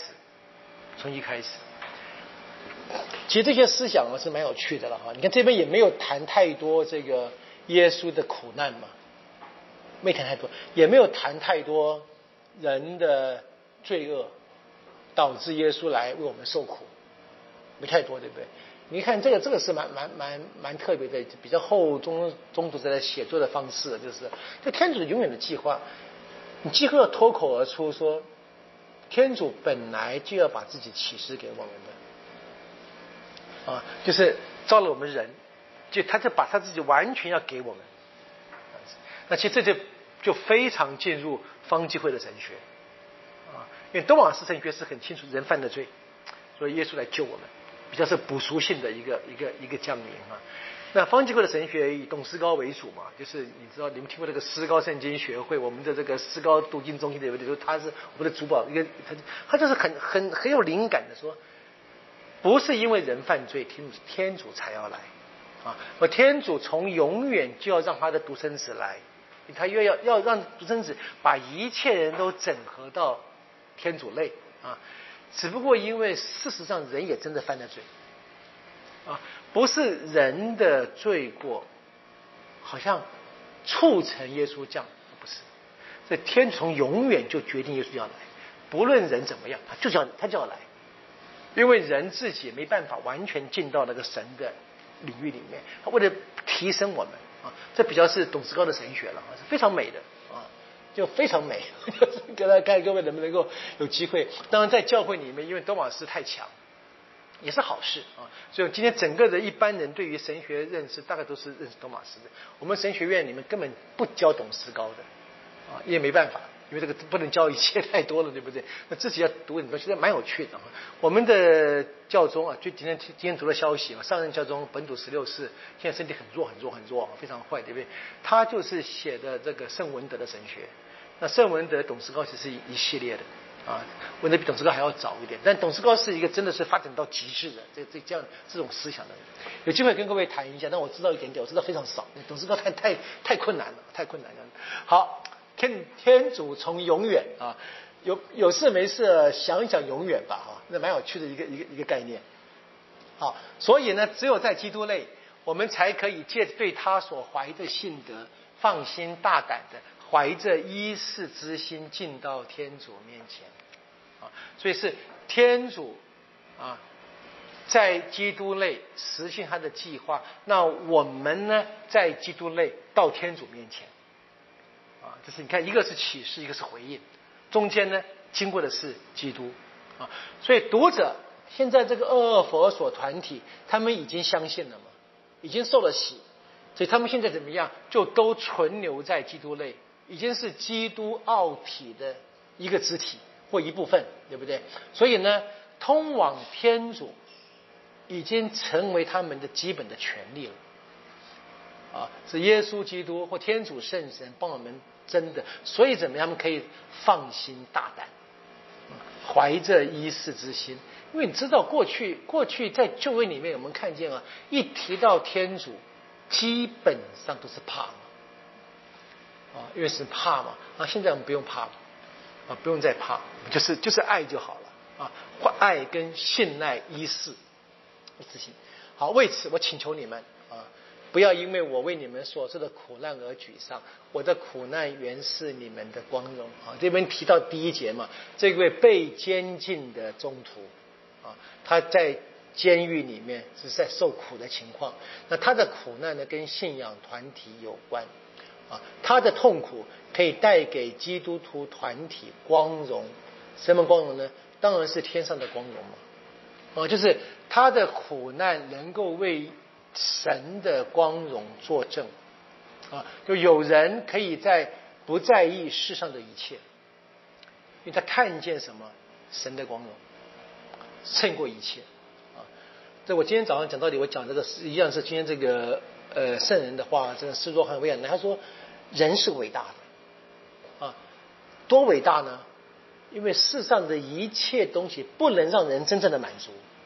其实这些思想是蛮有趣的了哈。你看这边也没有谈太多这个耶稣的苦难嘛，没谈太多，也没有谈太多人的罪恶导致耶稣来为我们受苦，没太多，对不对？你看这个是蛮特别的，比较后中读者的写作的方式，就是这天主的永远的计划，你几乎要脱口而出说，天主本来就要把自己启示给我们的，啊，就是造了我们人，他就把他自己完全要给我们。那其实这就非常进入方济会的神学，啊，因为多玛斯神学是很清楚人犯的罪，所以耶稣来救我们，比较是补赎性的一个降临啊。那方济会的神学以董思高为主嘛，就是你知道你们听过这个思高圣经学会，我们的这个思高读经中心的有的他是我们的主保一个，他就是很有灵感的说，不是因为人犯罪天主才要来啊，而天主从永远就要让他的独生子来，他要让独生子把一切人都整合到天主内啊，只不过因为事实上人也真的犯了罪啊，不是人的罪过好像促成耶稣降，不是，所以天从永远就决定耶稣要来，不论人怎么样，他就要来，因为人自己没办法完全进到那个神的领域里面，他为了提升我们啊，这比较是董思高的神学了，是非常美的啊，就非常美。给大家看各位能不能够有机会，当然在教会里面，因为多玛斯太强也是好事啊，所以今天整个的一般人对于神学认识大概都是认识多玛斯的，我们神学院里面根本不教董思高的啊，因为没办法，因为这个不能教一切太多了，对不对？那自己要读很多，其实蛮有趣的。我们的教宗啊，就今天读了消息嘛，上任教宗本笃16世现在身体很弱，非常坏，对不对？他就是写的这个圣文德的神学，那圣文德董思高其实是一系列的啊，文德比董思高还要早一点，但董思高是一个真的是发展到极致的这种思想的人，有机会跟各位谈一下。但我知道一点点，我知道非常少，董思高太困难了，太困难了。好。天主从永远啊，有事没事想一想永远吧哈，那蛮有趣的一个概念。好，所以呢，只有在基督内，我们才可以借对他所怀的信德，放心大胆的怀着依恃之心进到天主面前啊。所以是天主啊，在基督内实现他的计划，那我们呢，在基督内到天主面前。啊，就是你看，一个是启示，一个是回应，中间呢经过的是基督啊，所以读者现在这个22佛所团体，他们已经相信了嘛，已经受了洗，所以他们现在怎么样，就都存留在基督内，已经是基督奥体的一个肢体或一部分，对不对？所以呢，通往天主已经成为他们的基本的权利了。啊，是耶稣基督或天主圣神帮我们争的，所以怎么样，他们可以放心大胆，怀着依恃之心。因为你知道，过去在救恩里面，我们看见啊，一提到天主，基本上都是怕嘛，啊，因为是怕嘛，啊，现在我们不用怕了，啊，不用再怕，就是爱就好了，啊，爱跟信赖依恃之心。好，为此我请求你们啊。不要因为我为你们所受的苦难而沮丧，我的苦难原是你们的光荣啊！这边提到第1节嘛，这位被监禁的宗徒啊，他在监狱里面是在受苦的情况，那他的苦难呢，跟信仰团体有关啊，他的痛苦可以带给基督徒团体光荣，什么光荣呢？当然是天上的光荣嘛，啊，就是他的苦难能够为神的光荣作证啊，就有人可以不在意世上的一切，因为他看见什么？神的光荣胜过一切啊！ 这我今天早上讲道理，我讲这个一样是今天这个圣人的话，这个斯多汉维亚南他说，人是伟大的啊，多伟大呢？因为世上的一切东西不能让人真正的满足。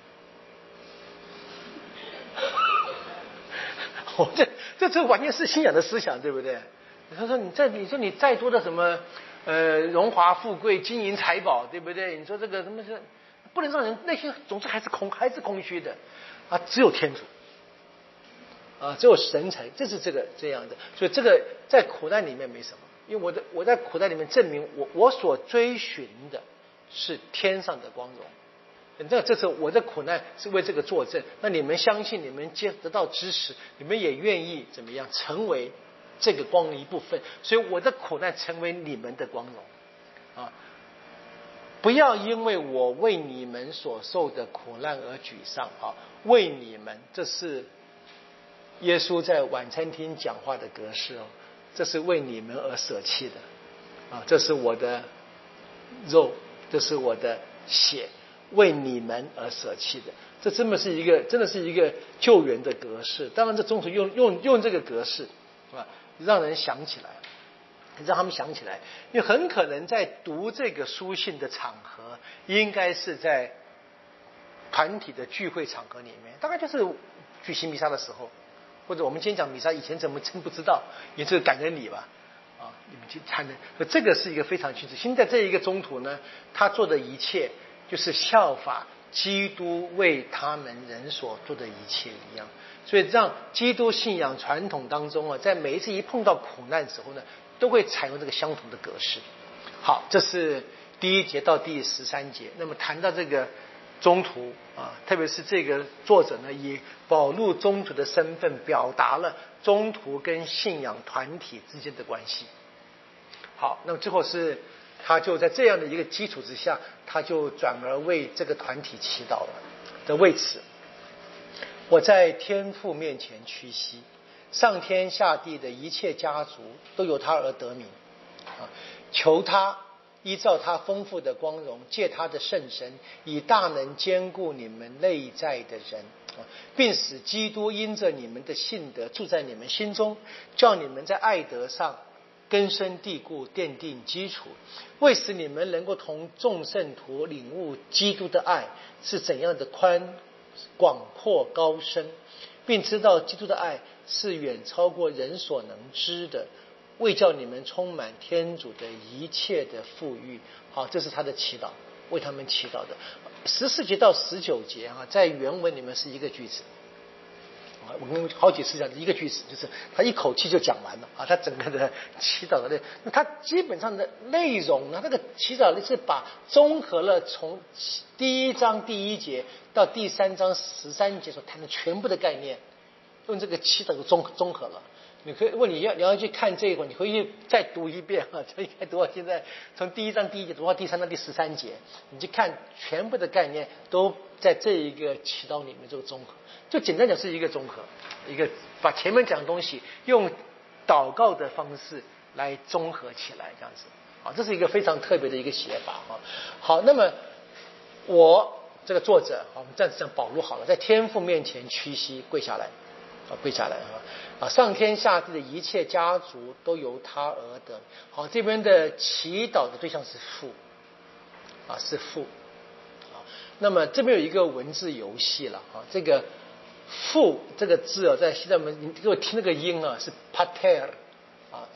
这完全是信仰的思想，对不对？他说你再多的什么荣华富贵、金银财宝，对不对？你说这个什么是不能让人内心总是还是空虚的啊，只有天主啊，只有神才，这是这样的。所以这个在苦难里面没什么，因为我在苦难里面证明我所追寻的是天上的光荣。这次我的苦难是为这个作证，那你们相信，你们得到支持，你们也愿意怎么样成为这个光的一部分，所以我的苦难成为你们的光荣啊！不要因为我为你们所受的苦难而沮丧啊！为你们，这是耶稣在晚餐厅讲话的格式哦，这是为你们而舍弃的啊！这是我的肉，这是我的血。为你们而舍弃的，这真的是一个救援的格式。当然，这中途用这个格式啊，让人想起来，让他们想起来，因为很可能在读这个书信的场合，应该是在团体的聚会场合里面，大概就是举行弥撒的时候，或者我们今天讲弥撒，以前怎么真不知道，也就是感恩礼吧。啊，你们去参的，这个是一个非常具体。现在这一个中途呢，他做的一切。就是效法基督为他们人所做的一切一样，所以让基督信仰传统当中啊，在每一次一碰到苦难的时候呢，都会采用这个相同的格式。好，这是第1节到第13节。那么谈到这个宗徒啊，特别是这个作者呢，以保禄宗徒的身份表达了宗徒跟信仰团体之间的关系。好，那么最后是。他就在这样的一个基础之下，他就转而为这个团体祈祷了。的为此，我在天父面前屈膝，上天下地的一切家族都由他而得名啊！求他依照他丰富的光荣，借他的圣神，以大能坚固你们内在的人啊，并使基督因着你们的信德住在你们心中，叫你们在爱德上根深蒂固，奠定基础，为使你们能够同众圣徒领悟基督的爱是怎样的广阔高深，并知道基督的爱是远超过人所能知的，为叫你们充满天主的一切的富裕。好，这是他的祈祷，为他们祈祷的。14节到19节啊，在原文里面是一个句子。我们好几次讲一个句子，就是他一口气就讲完了啊，他整个的祈祷的那他基本上的内容呢，这个祈祷是把综合了从第1章第1节到第3章13节所谈的全部的概念，用这个祈祷综合了。你可以，如果你要去看这一会，你回去再读一遍啊，就应该读到现在从第1章第1节读到第3章第13节，你去看全部的概念都在这一个祈祷里面这个综合。就简单讲是一个综合，一个把前面讲的东西用祷告的方式来综合起来，这样子啊，这是一个非常特别的一个写法啊。好，那么我这个作者，我们暂时讲保禄好了，在天父面前屈膝跪下来啊，跪下来啊，上天下地的一切家族都由他而得。好，这边的祈祷的对象是父啊，是父啊。那么这边有一个文字游戏了啊，这个父这个字啊，在希腊文，你给我听那个音啊，是 pater 啊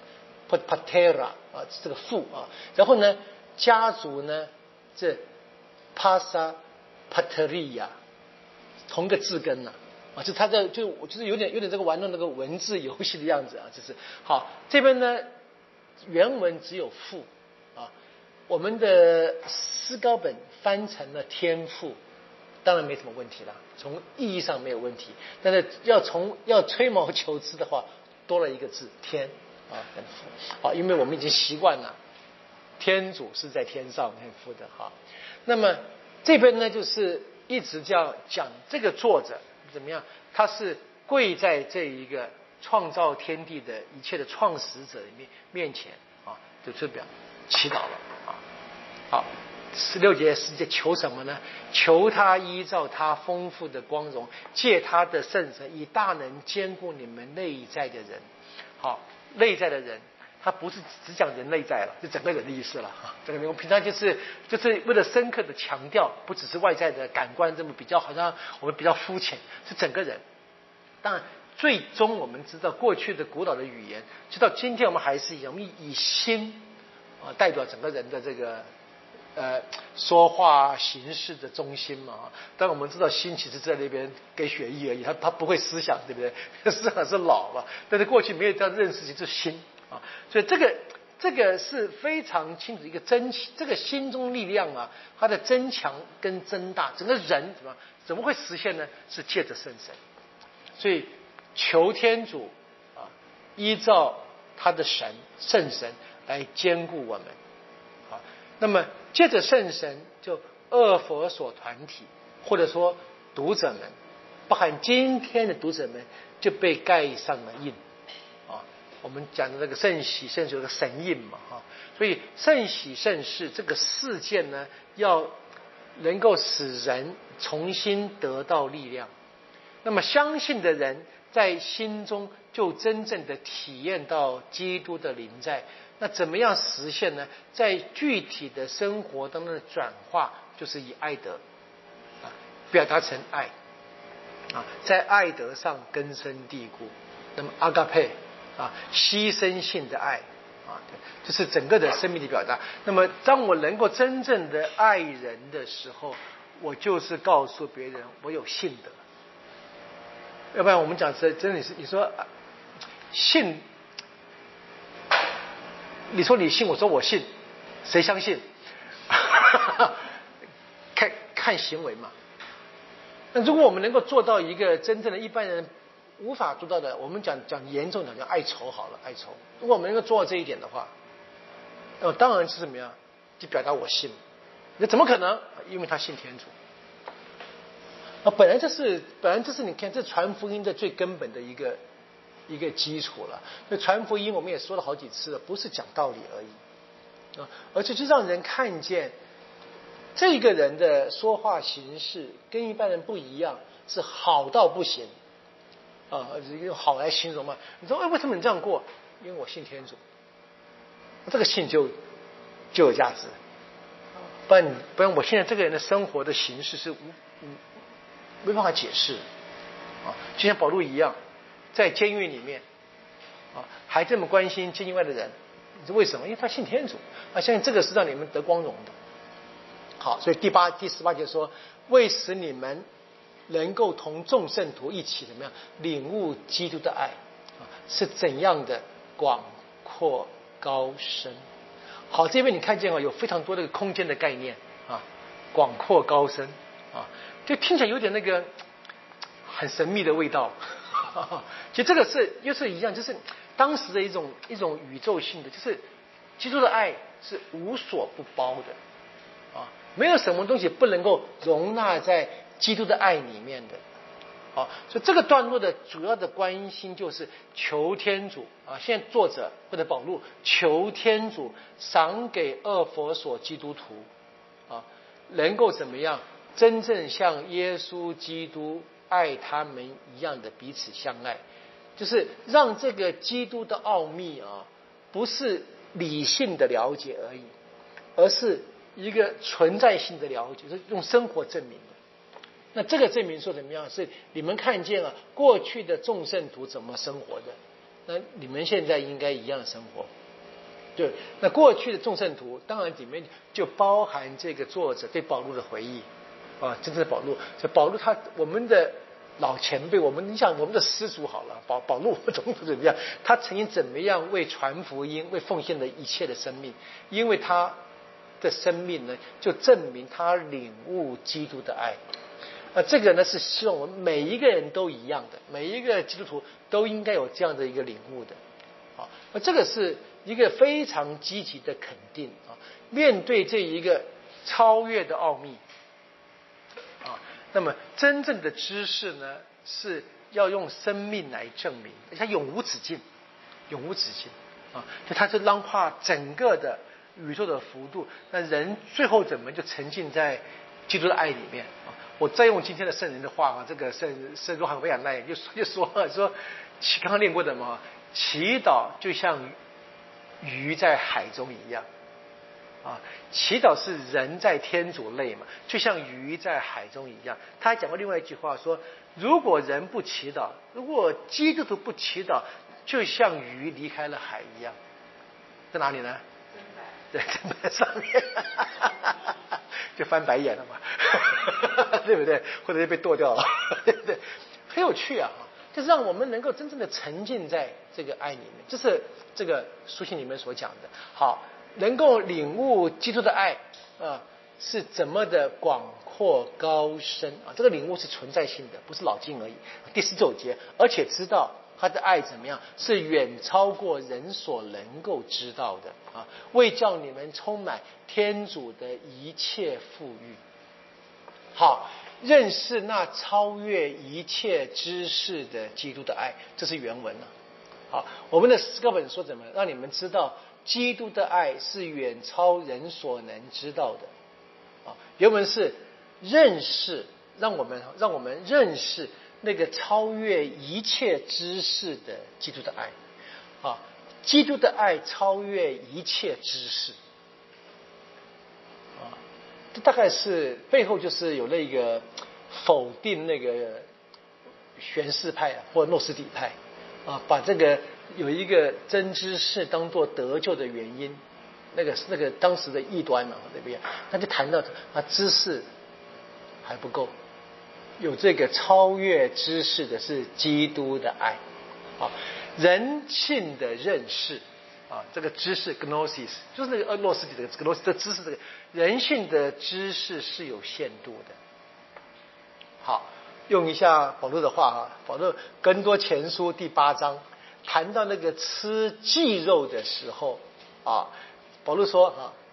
，patera 啊，这个父啊。然后呢，家族呢，这 pasa pateria 同个字根呢啊，就他在就是有点这个玩弄那个文字游戏的样子啊，就是好。这边呢，原文只有父啊，我们的思高本翻成了天父。当然没什么问题了，从意义上没有问题，但是要吹毛求疵的话，多了一个字天啊，跟父好，因为我们已经习惯了天主是在天上很父的哈。那么这边呢，就是一直这样讲这个作者怎么样，他是跪在这一个创造天地的一切的创始者面前啊，就这表祈祷了啊。好， 16节求什么呢？求他依照他丰富的光荣，借他的圣神，以大能兼顾你们内在的人。好，内在的人，他不是只讲人内在了，就整个人的意思了啊。这个我们平常就是为了深刻的强调，不只是外在的感官这么比较，好像我们比较肤浅，是整个人。当然，最终我们知道过去的古老的语言，直到今天我们还是一样，我们以心代表整个人的这个说话行事的中心嘛。但我们知道心其实在那边给血液而已，他不会思想，对不对？思想是脑嘛。但是过去没有这样认识，就是心啊。所以这个是非常清楚一个这个心中力量啊，它的增强跟增大，整个人怎么会实现呢？是借着圣神。所以求天主啊，依照他的圣神来兼顾我们。好，那么借着圣神，就二佛所团体，或者说读者们，包含今天的读者们，就被盖上了印啊。我们讲的那个圣喜圣事有个神印嘛啊，所以圣喜圣事这个事件呢，要能够使人重新得到力量。那么相信的人在心中就真正的体验到基督的临在。那怎么样实现呢？在具体的生活当中的转化，就是以爱德表达成爱在爱德上根深蒂固。那么阿嘎佩牺牲性的爱这是整个的生命的表达。那么当我能够真正的爱人的时候，我就是告诉别人我有信德。要不然我们讲真的是，你说信，你说你信，我说我信，谁相信？看行为嘛。那如果我们能够做到一个真正的一般人无法做到的，我们讲严重点叫爱仇好了，爱仇。如果我们能够做到这一点的话，当然是怎么样，就表达我信。那怎么可能？因为他信天主。本来这是你看这传福音的最根本的一个基础了。那传福音我们也说了好几次了，不是讲道理而已而且就让人看见这个人的说话行事跟一般人不一样，是好到不行用好来形容嘛。你说为什么你这样过？因为我信天主，这个信就有价值。不然我现在这个人的生活的形式是没办法解释就像保禄一样，在监狱里面还这么关心监狱外的人，你说为什么？因为他信天主相信这个是让你们得光荣的。好，所以第18节说，为使你们能够同众圣徒一起怎么样领悟基督的爱是怎样的广阔高深。好，这边你看见有非常多的空间的概念广阔高深就听起来有点那个很神秘的味道其实这个又是一样，就是当时的一种宇宙性的，就是基督的爱是无所不包的没有什么东西不能够容纳在基督的爱里面的所以这个段落的主要的关心就是求天主现在作者或者保禄求天主赏给厄佛所基督徒能够怎么样真正像耶稣基督爱他们一样的彼此相爱，就是让这个基督的奥秘不是理性的了解而已，而是一个存在性的了解，是用生活证明的。那这个证明说怎么样？是你们看见了过去的众圣徒怎么生活的，那你们现在应该一样生活。对，那过去的众圣徒当然里面就包含这个作者对保禄的回忆真正的保禄。所以保禄我们的老前辈，你想我们的师祖好了，保禄怎么样？他曾经怎么样为传福音、为奉献的一切的生命？因为他的生命呢，就证明他领悟基督的爱。这个呢是希望我们每一个人都一样的，每一个基督徒都应该有这样的一个领悟的。那这个是一个非常积极的肯定面对这一个超越的奥秘那么真正的知识呢，是要用生命来证明，它永无止境，永无止境就它是囊括整个的宇宙的幅度，那人最后怎么就沉浸在基督的爱里面啊？我再用今天的圣人的话啊，这个圣若翰维亚奈就说刚刚练过的嘛，祈祷就像鱼在海中一样啊，祈祷是人在天主内嘛，就像鱼在海中一样。他还讲过另外一句话说，如果人不祈祷，如果基督徒不祈祷，就像鱼离开了海一样，在哪里呢？对，砧板上面就翻白眼了嘛对不对？或者是被剁掉了对不对？很有趣啊，就是让我们能够真正的沉浸在这个爱里面，这是这个书信里面所讲的。好，能够领悟基督的爱是怎么的广阔高深啊！这个领悟是存在性的，不是老经而已。第19节，而且知道他的爱怎么样，是远超过人所能够知道的啊！为叫你们充满天主的一切富裕。好，认识那超越一切知识的基督的爱，这是原文了。好，我们的诗歌本说怎么让你们知道基督的爱是远超人所能知道的。原文是认识，让我们认识那个超越一切知识的基督的爱啊！基督的爱超越一切知识啊！这大概是背后就是有那个否定那个玄士派或诺斯底派啊，把这个有一个真知识当作得救的原因。那个当时的异端嘛，对不对？他就谈到知识还不够，有这个超越知识的是基督的爱啊，人性的认识啊，这个知识 gnosis 就是那个诺斯底的 gnosis 的知识，这个人性的知识是有限度的。好，用一下保罗的话啊，保罗哥林多前书第8章谈到那个吃祭肉的时候啊。保罗说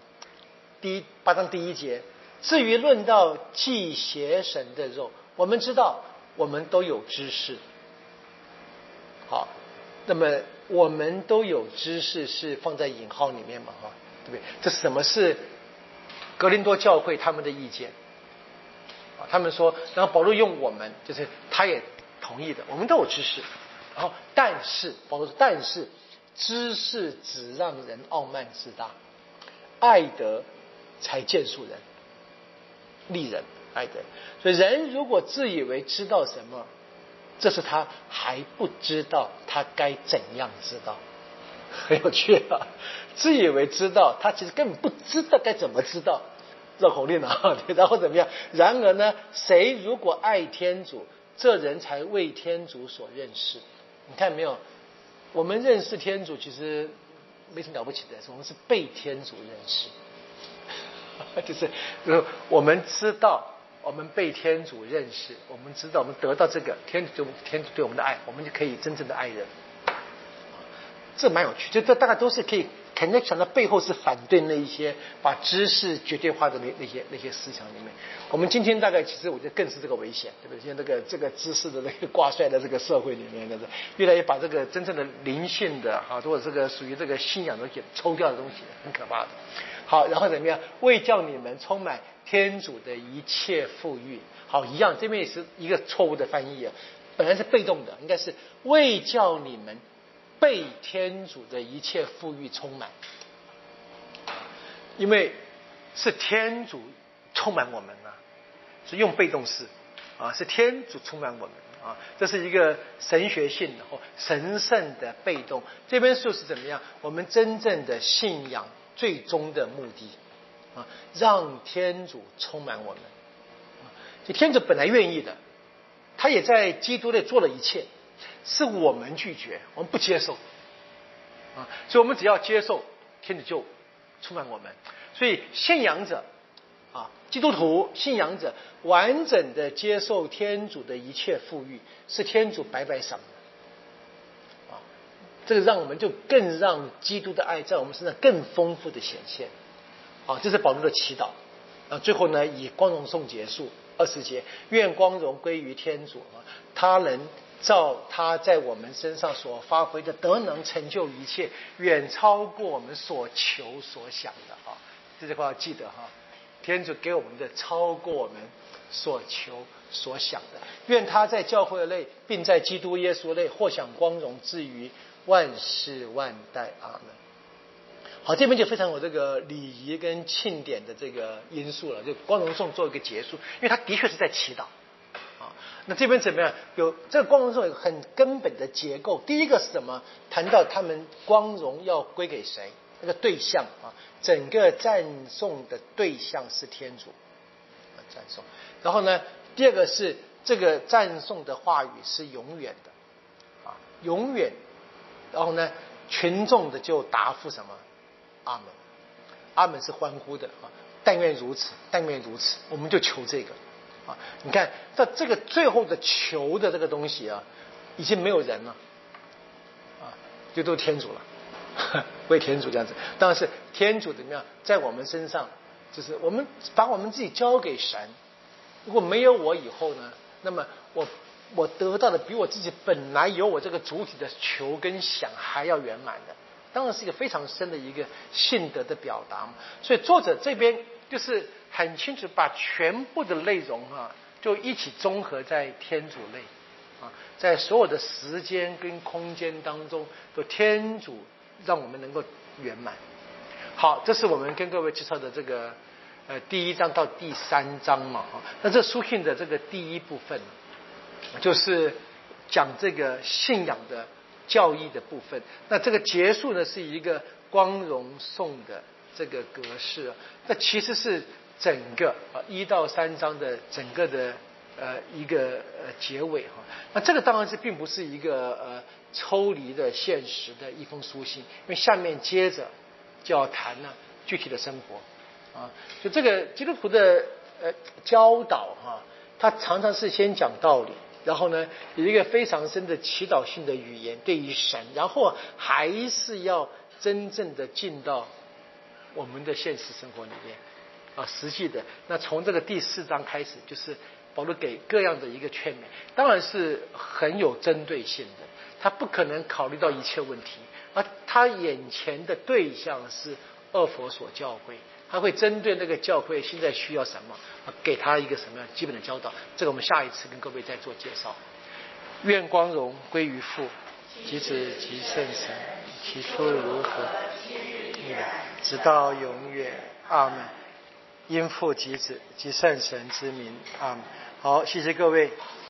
8章第1节，至于论到祭邪神的肉，我们知道我们都有知识。好，那么我们都有知识是放在引号里面嘛，对不对？这是什么？是格林多教会他们的意见他们说，然后保罗用我们，就是他也同意的，我们都有知识。然后但是保罗说，但是知识只让人傲慢自大，爱德才建树人，利人爱德。所以人如果自以为知道什么，这是他还不知道他该怎样知道。很有趣啊，自以为知道，他其实根本不知道该怎么知道。绕口令啊，然后怎么样？然而呢，谁如果爱天主，这人才为天主所认识。你看没有？我们认识天主其实没什么了不起的，我们是被天主认识，就是我们知道，我们被天主认识，我们知道，我们得到这个天主对我们的爱，我们就可以真正的爱人。这蛮有趣，就这大概都是可以 connection 的背后是反对那一些把知识绝对化的那些思想里面。我们今天大概其实我觉得更是这个危险，对不对？现在这个知识的那个挂帅的这个社会里面，越来越把这个真正的灵性的或者这个属于这个信仰的东西抽掉的东西，很可怕的。好，然后怎么样？为叫你们充满天主的一切富裕。好，一样，这边也是一个错误的翻译啊，本来是被动的，应该是为叫你们被天主的一切富裕充满，因为是天主充满我们是用被动式是天主充满我们这是一个神学性的或神圣的被动。这边就是怎么样？我们真正的信仰最终的目的让天主充满我们。就天主本来愿意的，他也在基督内做了一切。是我们拒绝，我们不接受所以我们只要接受，天主就充满我们。所以信仰者基督徒信仰者完整的接受天主的一切富裕，是天主白白赏的这个让我们就更让基督的爱在我们身上更丰富的显现这是保罗的祈祷最后呢，以光荣颂结束20节，愿光荣归于天主他能照他在我们身上所发挥的德能成就一切，远超过我们所求所想的啊！这句话要记得哈，天主给我们的超过我们所求所想的。愿他在教会内，并在基督耶稣内，或享光荣至于万世万代。阿门。好，这边就非常有这个礼仪跟庆典的这个因素了，就光荣颂做一个结束，因为他的确是在祈祷。那这边怎么样？有这个光荣颂有很根本的结构。第一个是什么？谈到他们光荣要归给谁？那个对象啊，整个赞颂的对象是天主赞颂。然后呢，第二个是这个赞颂的话语是永远的啊，永远。然后呢，群众的就答复什么？阿门。阿门是欢呼的啊，但愿如此，但愿如此，我们就求这个。啊，你看到这个最后的求的这个东西啊，已经没有人了，啊，就都是天主了，为天主这样子。当然是天主怎么样，在我们身上，就是我们把我们自己交给神。如果没有我以后呢，那么我得到的比我自己本来有我这个主体的求跟想还要圆满的，当然是一个非常深的一个信德的表达。所以作者这边就是很清楚把全部的内容啊，就一起综合在天主内啊，在所有的时间跟空间当中，有天主让我们能够圆满。好，这是我们跟各位介绍的这个第1章到第3章嘛啊。那这书信的这个第一部分，就是讲这个信仰的教义的部分。那这个结束呢，是一个光荣颂的这个格式，那其实是整个1到3章的整个的一个结尾哈。那这个当然是并不是一个抽离的现实的一封书信，因为下面接着就要谈呢具体的生活啊。就这个基督徒的教导哈，他常常是先讲道理，然后呢有一个非常深的祈祷性的语言对于神，然后还是要真正的进到我们的现实生活里面啊，实际的。那从这个第4章开始，就是保罗给各样的一个劝勉，当然是很有针对性的，他不可能考虑到一切问题，而他眼前的对象是厄弗所教会，他会针对那个教会现在需要什么，给他一个什么样基本的教导。这个我们下一次跟各位再做介绍。愿光荣归于父及子及圣神，起初如何，直到永远。阿们。因父及子及圣神之名。阿们。好，谢谢各位。